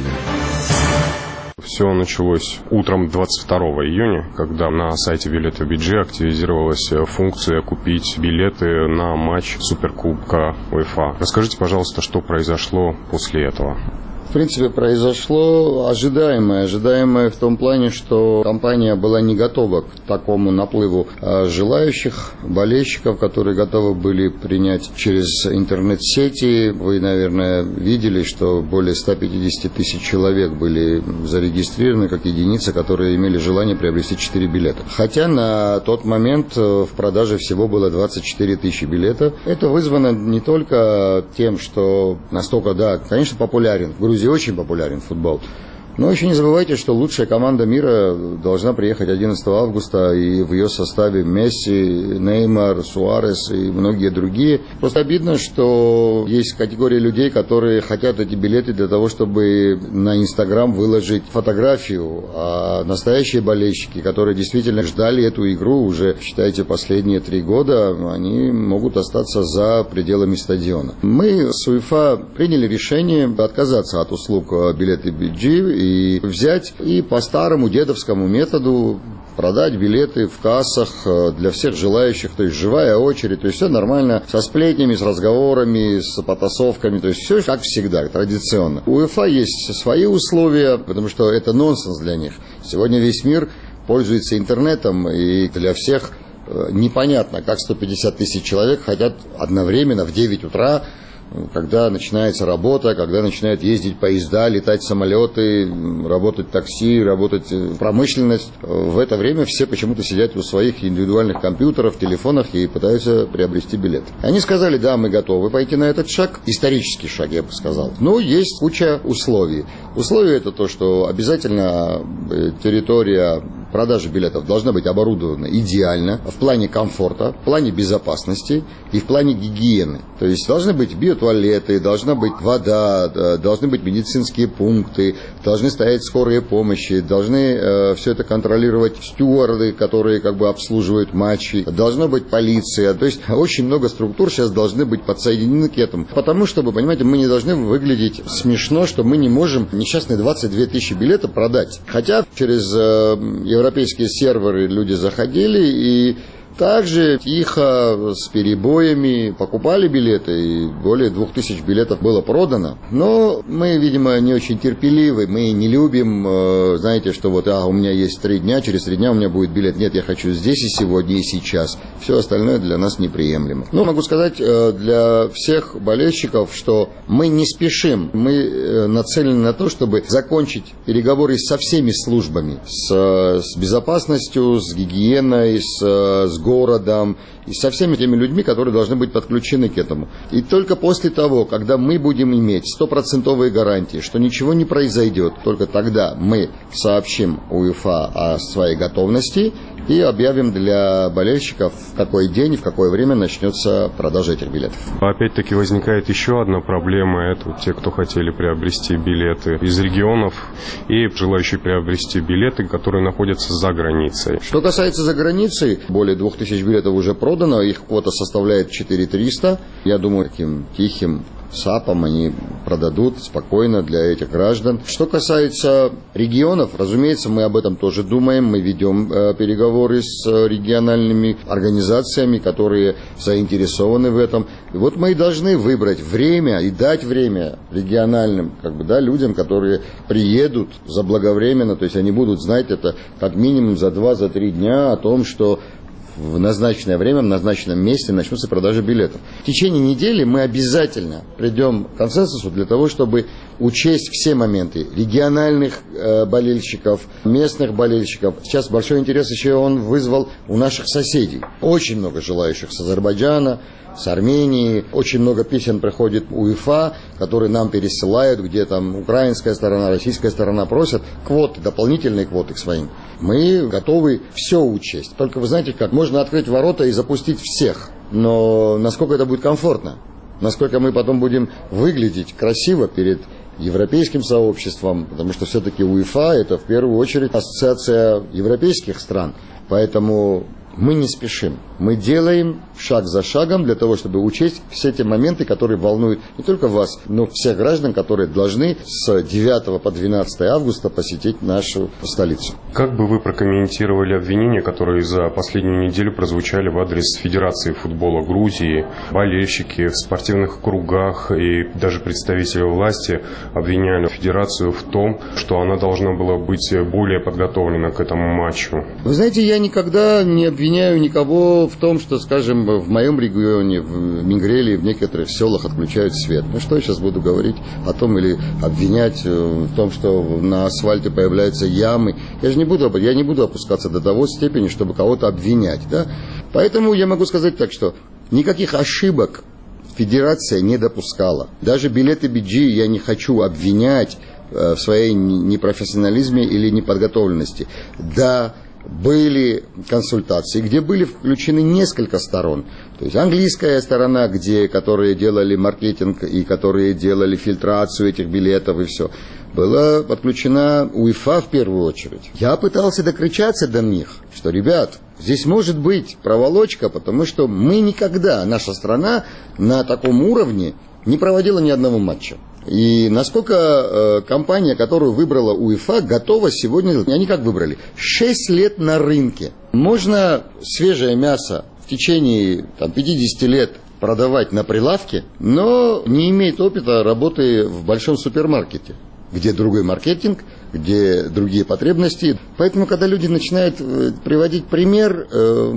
Все началось утром 22 июня, когда на сайте Билеты BG активизировалась функция купить билеты на матч Суперкубка УЕФА. Расскажите, пожалуйста, что произошло после этого? В принципе, произошло ожидаемое в том плане, что компания была не готова к такому наплыву желающих, болельщиков, которые готовы были принять через интернет-сети. Вы, наверное, видели, что более 150 тысяч человек были зарегистрированы как единицы, которые имели желание приобрести 4 билета. Хотя на тот момент в продаже всего было 24 тысячи билетов. Это вызвано не только тем, что настолько, да, конечно, популярен. В Грузии очень популярен футбол. Но еще не забывайте, что лучшая команда мира должна приехать 11 августа, и в ее составе Месси, Неймар, Суарес и многие другие. Просто обидно, что есть категория людей, которые хотят эти билеты для того, чтобы на Инстаграм выложить фотографию, а настоящие болельщики, которые действительно ждали эту игру уже, считайте, последние 3 года, они могут остаться за пределами стадиона. Мы с УЕФА приняли решение отказаться от услуг Билеты BG и взять и по старому дедовскому методу продать билеты в кассах для всех желающих, то есть живая очередь, то есть все нормально, со сплетнями, с разговорами, с потасовками, то есть все как всегда, традиционно. У УЕФА есть свои условия, потому что это нонсенс для них. Сегодня весь мир пользуется интернетом, и для всех непонятно, как 150 тысяч человек хотят одновременно в 9 утра, когда начинается работа, когда начинают ездить поезда, летать самолеты, работать такси, работать промышленность. В это время все почему-то сидят у своих индивидуальных компьютеров, телефонах и пытаются приобрести билет. Они сказали, да, мы готовы пойти на этот шаг, исторический шаг, я бы сказал. Но есть куча условий. Условия это то, что обязательно территория продажи билетов должна быть оборудована идеально в плане комфорта, в плане безопасности и в плане гигиены. То есть должны быть биотуалеты, должна быть вода, должны быть медицинские пункты, должны стоять скорые помощи, должны все это контролировать стюарды, которые как бы обслуживают матчи, должна быть полиция. То есть очень много структур сейчас должны быть подсоединены к этому. Потому что, вы понимаете, мы не должны выглядеть смешно, что мы не можем несчастные 22 тысячи билетов продать. Хотя через европейские серверы люди заходили и также тихо, с перебоями покупали билеты, и более 2000 билетов было продано. Но мы, видимо, не очень терпеливы, мы не любим, знаете, что вот у меня есть 3 дня, через 3 дня у меня будет билет. Нет, я хочу здесь и сегодня, и сейчас. Все остальное для нас неприемлемо. Но могу сказать для всех болельщиков, что мы не спешим, мы нацелены на то, чтобы закончить переговоры со всеми службами, с безопасностью, с гигиеной, с городом и со всеми теми людьми, которые должны быть подключены к этому. И только после того, когда мы будем иметь 100% гарантии, что ничего не произойдет, только тогда мы сообщим УЕФА о своей готовности и объявим для болельщиков, в какой день, в какое время начнется продажа этих билетов. Опять-таки возникает еще одна проблема. Это те, кто хотели приобрести билеты из регионов и желающие приобрести билеты, которые находятся за границей. Что касается за границей, более 2000 билетов уже продано, их квота составляет 4300. Я думаю, таким тихим САПом они продадут спокойно для этих граждан. Что касается регионов, разумеется, мы об этом тоже думаем. Мы ведем переговоры с региональными организациями, которые заинтересованы в этом. И вот мы и должны выбрать время и дать время региональным людям, которые приедут заблаговременно. То есть они будут знать это как минимум за 2-3 дня о том, что в назначенное время, в назначенном месте начнутся продажи билетов. В течение недели мы обязательно придем к консенсусу для того, чтобы учесть все моменты региональных болельщиков, местных болельщиков. Сейчас большой интерес еще он вызвал у наших соседей. Очень много желающих с Азербайджана, с Армении. Очень много писем приходит УЕФА, которые нам пересылают, где там украинская сторона, российская сторона просят квоты, дополнительные квоты к своим. Мы готовы все учесть. Только вы знаете, как можно открыть ворота и запустить всех. Но насколько это будет комфортно? Насколько мы потом будем выглядеть красиво перед европейским сообществом? Потому что все-таки УЕФА это в первую очередь ассоциация европейских стран. Поэтому мы не спешим. Мы делаем шаг за шагом для того, чтобы учесть все те моменты, которые волнуют не только вас, но всех граждан, которые должны с 9 по 12 августа посетить нашу столицу. Как бы вы прокомментировали обвинения, которые за последнюю неделю прозвучали в адрес Федерации футбола Грузии? Болельщики в спортивных кругах и даже представители власти обвиняли Федерацию в том, что она должна была быть более подготовлена к этому матчу. Вы знаете, я никогда не обвиняю никого в том, что, скажем, в моем регионе, в Мингреле, в некоторых селах отключают свет. Ну что я сейчас буду говорить о том или обвинять в том, что на асфальте появляются ямы. Я не буду опускаться до того степени, чтобы кого-то обвинять. Да? Поэтому я могу сказать так, что никаких ошибок Федерация не допускала. Даже билеты BG я не хочу обвинять в своей непрофессионализме или неподготовленности. Да, были консультации, где были включены несколько сторон. То есть английская сторона, которые делали маркетинг и которые делали фильтрацию этих билетов и все. Была подключена УЕФА в первую очередь. Я пытался докричаться до них, что, ребят, здесь может быть проволочка, потому что мы никогда, наша страна на таком уровне не проводила ни одного матча. И насколько компания, которую выбрала УЕФА, готова сегодня... Они как выбрали? 6 лет на рынке. Можно свежее мясо в течение 50 лет продавать на прилавке, но не имеет опыта работы в большом супермаркете, где другой маркетинг, где другие потребности. Поэтому, когда люди начинают приводить пример,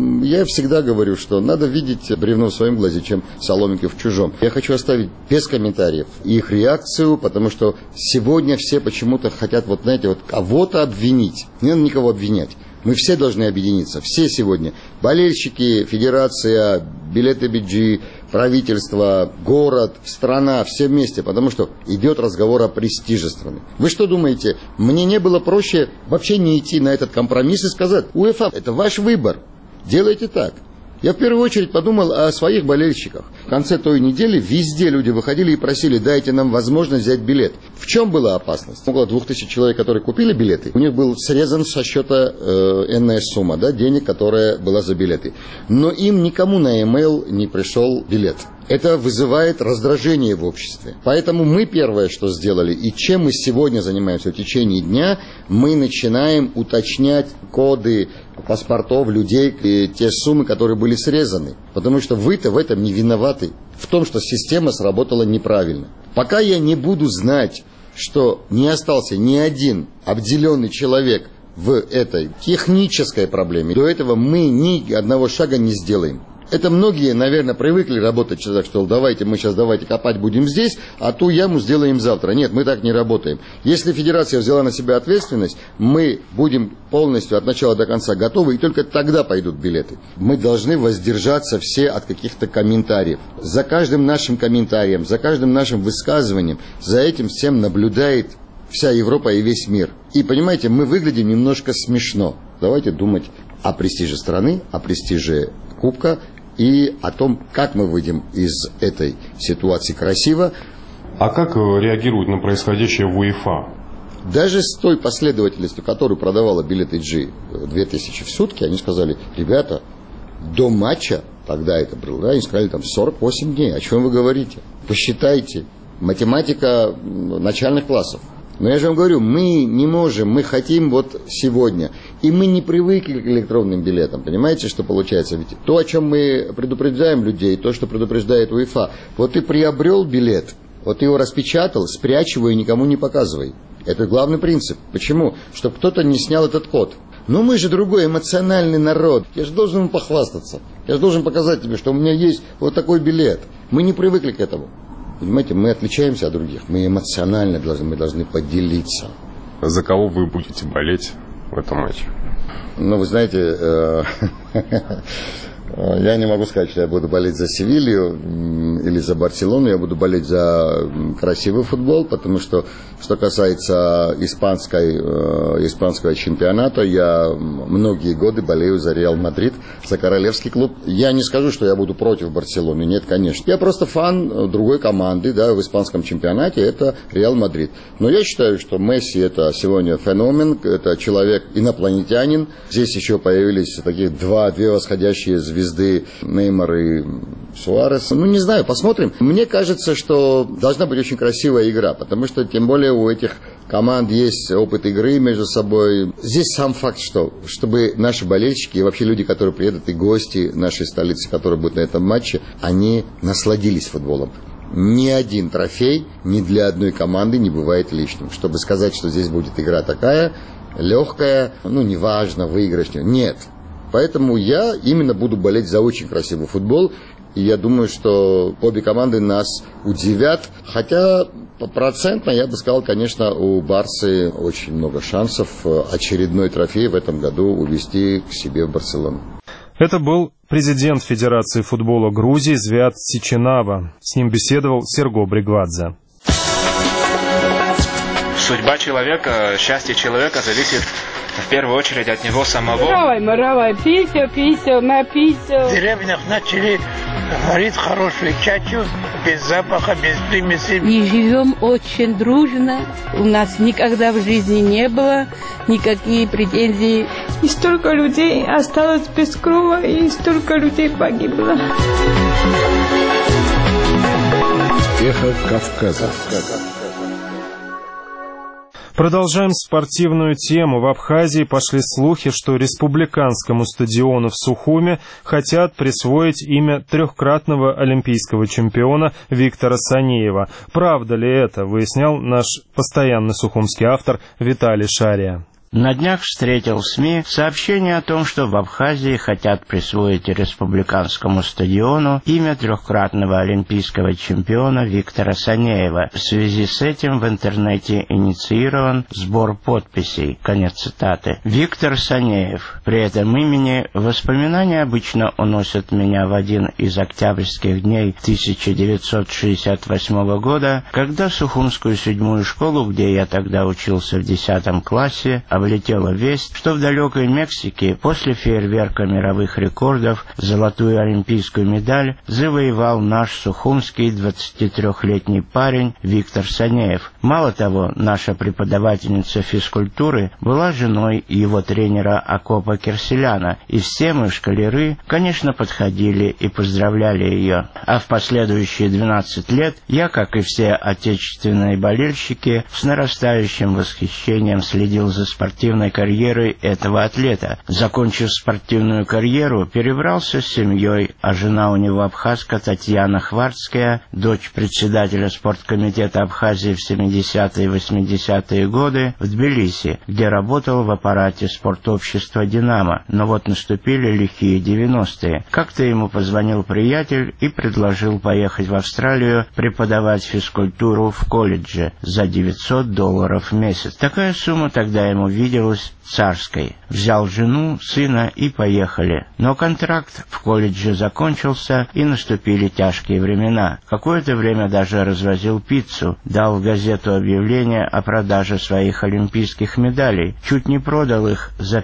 я всегда говорю, что надо видеть бревно в своем глазе, чем соломинки в чужом. Я хочу оставить без комментариев их реакцию, потому что сегодня все почему-то хотят, кого-то обвинить. Не надо никого обвинять. Мы все должны объединиться. Все сегодня. Болельщики, федерация, билеты BG, правительство, город, страна, все вместе. Потому что идет разговор о престиже страны. Вы что думаете, мне не было проще вообще не идти на этот компромисс и сказать: УЕФА, это ваш выбор. Делайте так. Я в первую очередь подумал о своих болельщиках. В конце той недели везде люди выходили и просили: дайте нам возможность взять билет. В чем была опасность? Около 2000 человек, которые купили билеты, у них был срезан со счета энная сумма, денег, которая была за билеты. Но им никому на e-mail не пришел билет. Это вызывает раздражение в обществе. Поэтому мы первое, что сделали, и чем мы сегодня занимаемся в течение дня, мы начинаем уточнять коды паспортов людей и те суммы, которые были срезаны. Потому что вы-то в этом не виноваты, в том, что система сработала неправильно. Пока я не буду знать, что не остался ни один обделенный человек в этой технической проблеме, до этого мы ни одного шага не сделаем. Это многие, наверное, привыкли работать, что давайте копать будем здесь, а ту яму сделаем завтра. Нет, мы так не работаем. Если Федерация взяла на себя ответственность, мы будем полностью от начала до конца готовы, и только тогда пойдут билеты. Мы должны воздержаться все от каких-то комментариев. За каждым нашим комментарием, за каждым нашим высказыванием, за этим всем наблюдает вся Европа и весь мир. И, понимаете, мы выглядим немножко смешно. Давайте думать о престиже страны, о престиже кубка, и о том, как мы выйдем из этой ситуации красиво. А как реагируют на происходящее в УЕФА? Даже с той последовательностью, которую продавала билеты G 2000 в сутки, они сказали: ребята, до матча, тогда это было, они сказали 48 дней, о чем вы говорите? Посчитайте, математика начальных классов. Но я же вам говорю, мы не можем, мы хотим сегодня. И мы не привыкли к электронным билетам. Понимаете, что получается? Ведь то, о чем мы предупреждаем людей, то, что предупреждает УЕФА. Ты приобрел билет, ты его распечатал, спрячь его и никому не показывай. Это главный принцип. Почему? Чтобы кто-то не снял этот код. Но мы же другой эмоциональный народ. Я же должен похвастаться. Я же должен показать тебе, что у меня есть такой билет. Мы не привыкли к этому. Понимаете, мы отличаемся от других, мы эмоционально должны поделиться. За кого вы будете болеть в этом матче? Ну, вы знаете, я не могу сказать, что я буду болеть за Севилью или за Барселону. Я буду болеть за красивый футбол, потому что касается испанского чемпионата, я многие годы болею за Реал Мадрид, за королевский клуб. Я не скажу, что я буду против Барселоны, нет, конечно. Я просто фан другой команды, да, в испанском чемпионате, это Реал Мадрид. Но я считаю, что Месси это сегодня феномен, это человек инопланетянин. Здесь еще появились такие две восходящие звезды, Неймар и Суарес. Ну, не знаю, посмотрим. Мне кажется, что должна быть очень красивая игра, потому что, тем более, у этих команд есть опыт игры между собой. Здесь сам факт, что, чтобы наши болельщики и вообще люди, которые приедут, и гости нашей столицы, которые будут на этом матче, они насладились футболом. Ни один трофей ни для одной команды не бывает лишним. Чтобы сказать, что здесь будет игра такая, легкая, ну, неважно, выигрышная. Нет. Поэтому я именно буду болеть за очень красивый футбол. И я думаю, что обе команды нас удивят. Хотя процентно, я бы сказал, конечно, у Барсы очень много шансов очередной трофей в этом году увезти к себе в Барселону. Это был президент Федерации футбола Грузии Звят Сичинава. С ним беседовал Серго Бригвадзе. Судьба человека, счастье человека зависит в первую очередь от него самого. Маравай, писел, написел. В деревнях начали варить хорошую чачу, без запаха, без примесей. И живем очень дружно. У нас никогда в жизни не было никаких претензий. И столько людей осталось без крова, и столько людей погибло. Эхо Кавказа. Продолжаем спортивную тему. В Абхазии пошли слухи, что республиканскому стадиону в Сухуме хотят присвоить имя трехкратного олимпийского чемпиона Виктора Санеева. Правда ли это, выяснял наш постоянный сухумский автор Виталий Шария. На днях встретил в СМИ сообщение о том, что в Абхазии хотят присвоить республиканскому стадиону имя трехкратного олимпийского чемпиона Виктора Санеева. В связи с этим в интернете инициирован сбор подписей. Конец цитаты. Виктор Санеев. При этом имени воспоминания обычно уносят меня в один из октябрьских дней 1968 года, когда Сухумскую 7-ю школу, где я тогда учился в 10 классе, облетела весть, что в далекой Мексике после фейерверка мировых рекордов золотую олимпийскую медаль завоевал наш сухумский 23-летний парень Виктор Санеев. Мало того, наша преподавательница физкультуры была женой его тренера Акопа Керселяна, и все мы, школяры, конечно, подходили и поздравляли ее. А в последующие 12 лет я, как и все отечественные болельщики, с нарастающим восхищением следил за спортивной карьерой этого атлета. Закончив спортивную карьеру, перебрался с семьей, а жена у него абхазка Татьяна Хварцкая, дочь председателя спорткомитета Абхазии в 70-е и 80-е годы, в Тбилиси, где работал в аппарате спортобщества «Динамо». Но вот наступили лихие 90-е. Как-то ему позвонил приятель и предложил поехать в Австралию преподавать физкультуру в колледже за $900 в месяц. Такая сумма тогда ему виделась царской. Взял жену, сына и поехали. Но контракт в колледже закончился, и наступили тяжкие времена. Какое-то время даже развозил пиццу, дал в газету объявление о продаже своих олимпийских медалей. Чуть не продал их за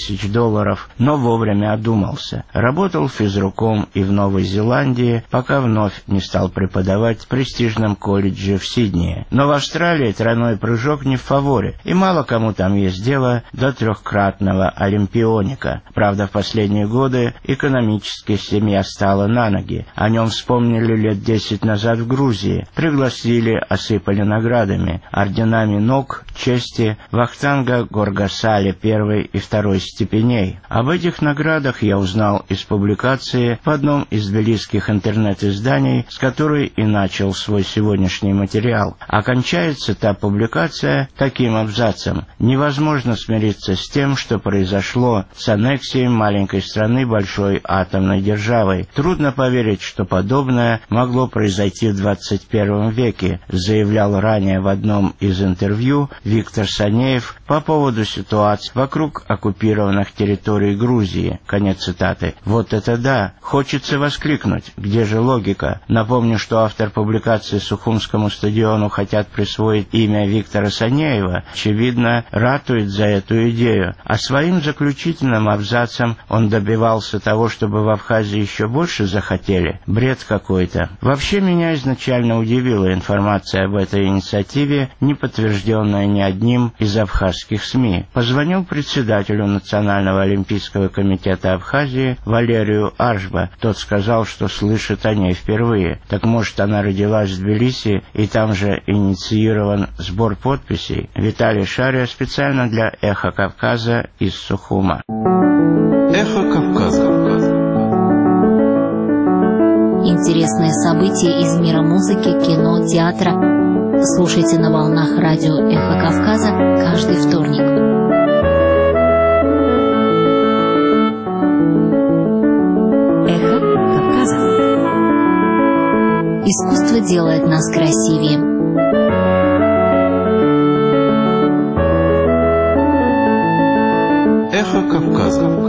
$5000, но вовремя одумался. Работал физруком и в Новой Зеландии, пока вновь не стал преподавать в престижном колледже в Сиднее. Но в Австралии тройной прыжок не в фаворе, и мало кому там есть дело до трехкратного олимпионика. Правда, в последние годы экономически семья стала на ноги. О нем вспомнили лет 10 назад в Грузии. Пригласили, осыпали наградами, орденами ног, чести, Вахтанга Горгасали 1 и 2 степеней. Об этих наградах я узнал из публикации в одном из тбилисских интернет-изданий, с которой и начал свой сегодняшний материал. Окончается та публикация таким абзацем: невозможно невозможно смириться с тем, что произошло с аннексией маленькой страны большой атомной державой. Трудно поверить, что подобное могло произойти в 21 веке, заявлял ранее в одном из интервью Виктор Санеев по поводу ситуации вокруг оккупированных территорий Грузии. Конец цитаты. Вот это да! Хочется воскликнуть. Где же логика? Напомню, что автор публикации Сухумскому стадиону хотят присвоить имя Виктора Санеева, очевидно, ратует за эту идею. А своим заключительным абзацем он добивался того, чтобы в Абхазии еще больше захотели. Бред какой-то. Вообще меня изначально удивила информация об этой инициативе, не подтвержденная ни одним из абхазских СМИ. Позвонил председателю Национального олимпийского комитета Абхазии Валерию Аршба. Тот сказал, что слышит о ней впервые. Так может, она родилась в Тбилиси и там же инициирован сбор подписей? Виталий Шария специально для «Эхо Кавказа» из Сухума. Эхо Кавказа. Интересные события из мира музыки, кино, театра. Слушайте на волнах радио «Эхо Кавказа» каждый вторник. «Эхо Кавказа». Искусство делает нас красивее. Эхо Кавказа.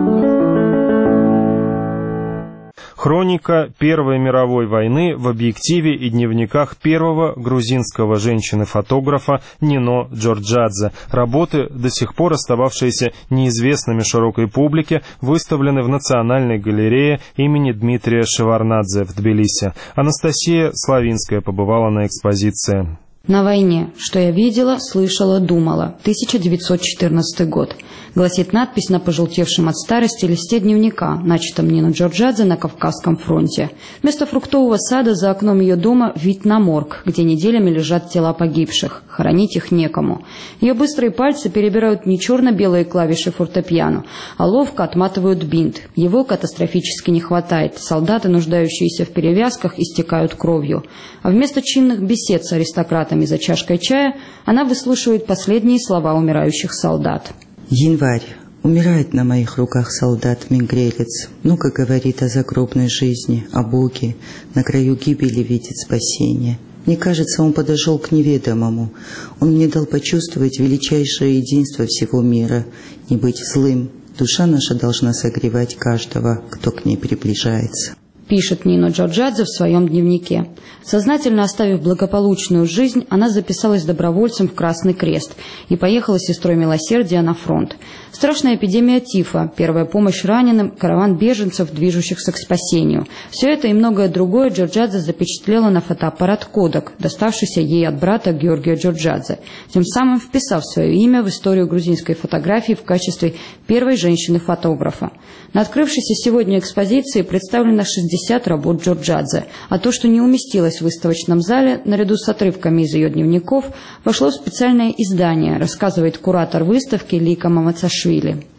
Хроника Первой мировой войны в объективе и дневниках первого грузинского женщины-фотографа Нино Джорджадзе. Работы, до сих пор остававшиеся неизвестными широкой публике, выставлены в Национальной галерее имени Дмитрия Шеварнадзе в Тбилиси. Анастасия Славинская побывала на экспозиции. На войне. Что я видела, слышала, думала. 1914 год. Гласит надпись на пожелтевшем от старости листе дневника, начатом Нино Джорджадзе на Кавказском фронте. Вместо фруктового сада за окном ее дома вид на морг, где неделями лежат тела погибших. Хоронить их некому. Ее быстрые пальцы перебирают не черно-белые клавиши фортепиано, а ловко отматывают бинт. Его катастрофически не хватает. Солдаты, нуждающиеся в перевязках, истекают кровью. А вместо чинных бесед с аристократами за чашкой чая, она выслушивает последние слова умирающих солдат. Январь. Умирает на моих руках солдат-мигрелец. Ну-ка говорит о загробной жизни, о Боге. На краю гибели видит спасение. Мне кажется, он подошел к неведомому. Он мне дал почувствовать величайшее единство всего мира. Не быть злым. Душа наша должна согревать каждого, кто к ней приближается. Пишет Нино Джорджадзе в своем дневнике. Сознательно оставив благополучную жизнь, она записалась добровольцем в Красный Крест и поехала с сестрой милосердия на фронт. Страшная эпидемия тифа, первая помощь раненым, караван беженцев, движущихся к спасению. Все это и многое другое Джорджадзе запечатлела на фотоаппарат «Кодак», доставшийся ей от брата Георгия Джорджадзе, тем самым вписав свое имя в историю грузинской фотографии в качестве первой женщины-фотографа. На открывшейся сегодня экспозиции представлено 60 работ Джорджадзе, а то, что не уместилось в выставочном зале, наряду с отрывками из ее дневников, вошло в специальное издание, рассказывает куратор выставки Лика Мамацашвили.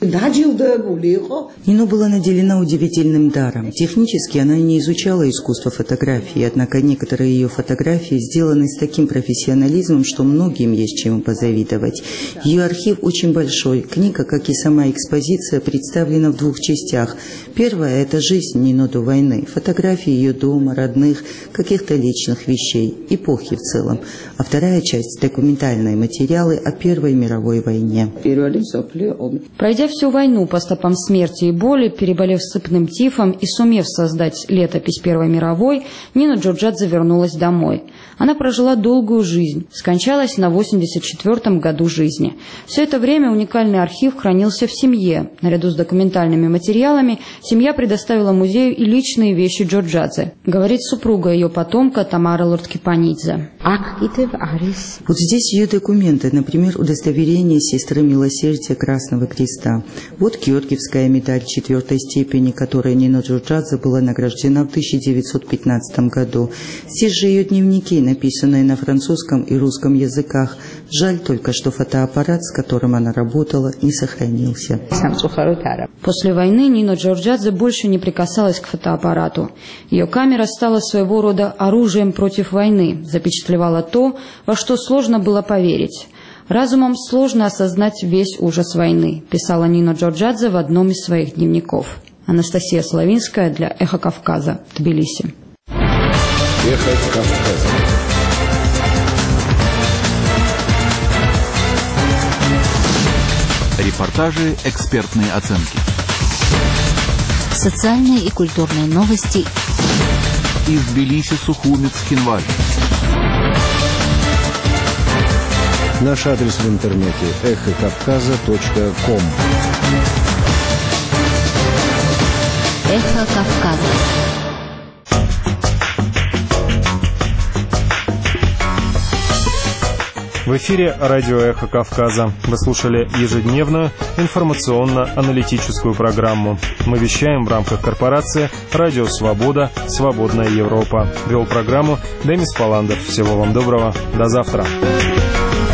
Нино была наделена удивительным даром. Технически она не изучала искусство фотографии, однако некоторые ее фотографии сделаны с таким профессионализмом, что многим есть чему позавидовать. Ее архив очень большой. Книга, как и сама экспозиция, представлена в двух частях. Первая – это жизнь Нино до войны, фотографии ее дома, родных, каких-то личных вещей, эпохи в целом. А вторая часть – документальные материалы о Первой мировой войне. Пройдя всю войну по стопам смерти и боли, переболев сыпным тифом и сумев создать летопись Первой мировой, Нино Джорджадзе вернулась домой. Она прожила долгую жизнь, скончалась на 84-м году жизни. Все это время уникальный архив хранился в семье. Наряду с документальными материалами семья предоставила музею и личные вещи Джорджадзе, говорит супруга ее потомка Тамара Лордкипанидзе. Вот здесь ее документы, например, удостоверение сестры милосердия Красного Креста. Вот Георгиевская медаль 4-й степени, которой Нино Джорджадзе была награждена в 1915 году. Здесь же ее дневники, написанные на французском и русском языках. Жаль только, что фотоаппарат, с которым она работала, не сохранился. После войны Нино Джорджадзе больше не прикасалась к фотоаппарату. Ее камера стала своего рода оружием против войны, запечатлевала то, во что сложно было поверить. Разумом сложно осознать весь ужас войны, писала Нино Джорджадзе в одном из своих дневников. Анастасия Славинская для «Эхо Кавказа», Тбилиси. «Эхо Кавказа». Репортажи, экспертные оценки. Социальные и культурные новости. Из Тбилиси, Сухумец, Цхинваль. Наш адрес в интернете эхокавказа.ком. Эхо Кавказа. В эфире радио «Эхо Кавказа». Вы слушали ежедневную информационно-аналитическую программу. Мы вещаем в рамках корпорации «Радио Свобода. Свободная Европа». Вел программу Демис Паландов. Всего вам доброго. До завтра.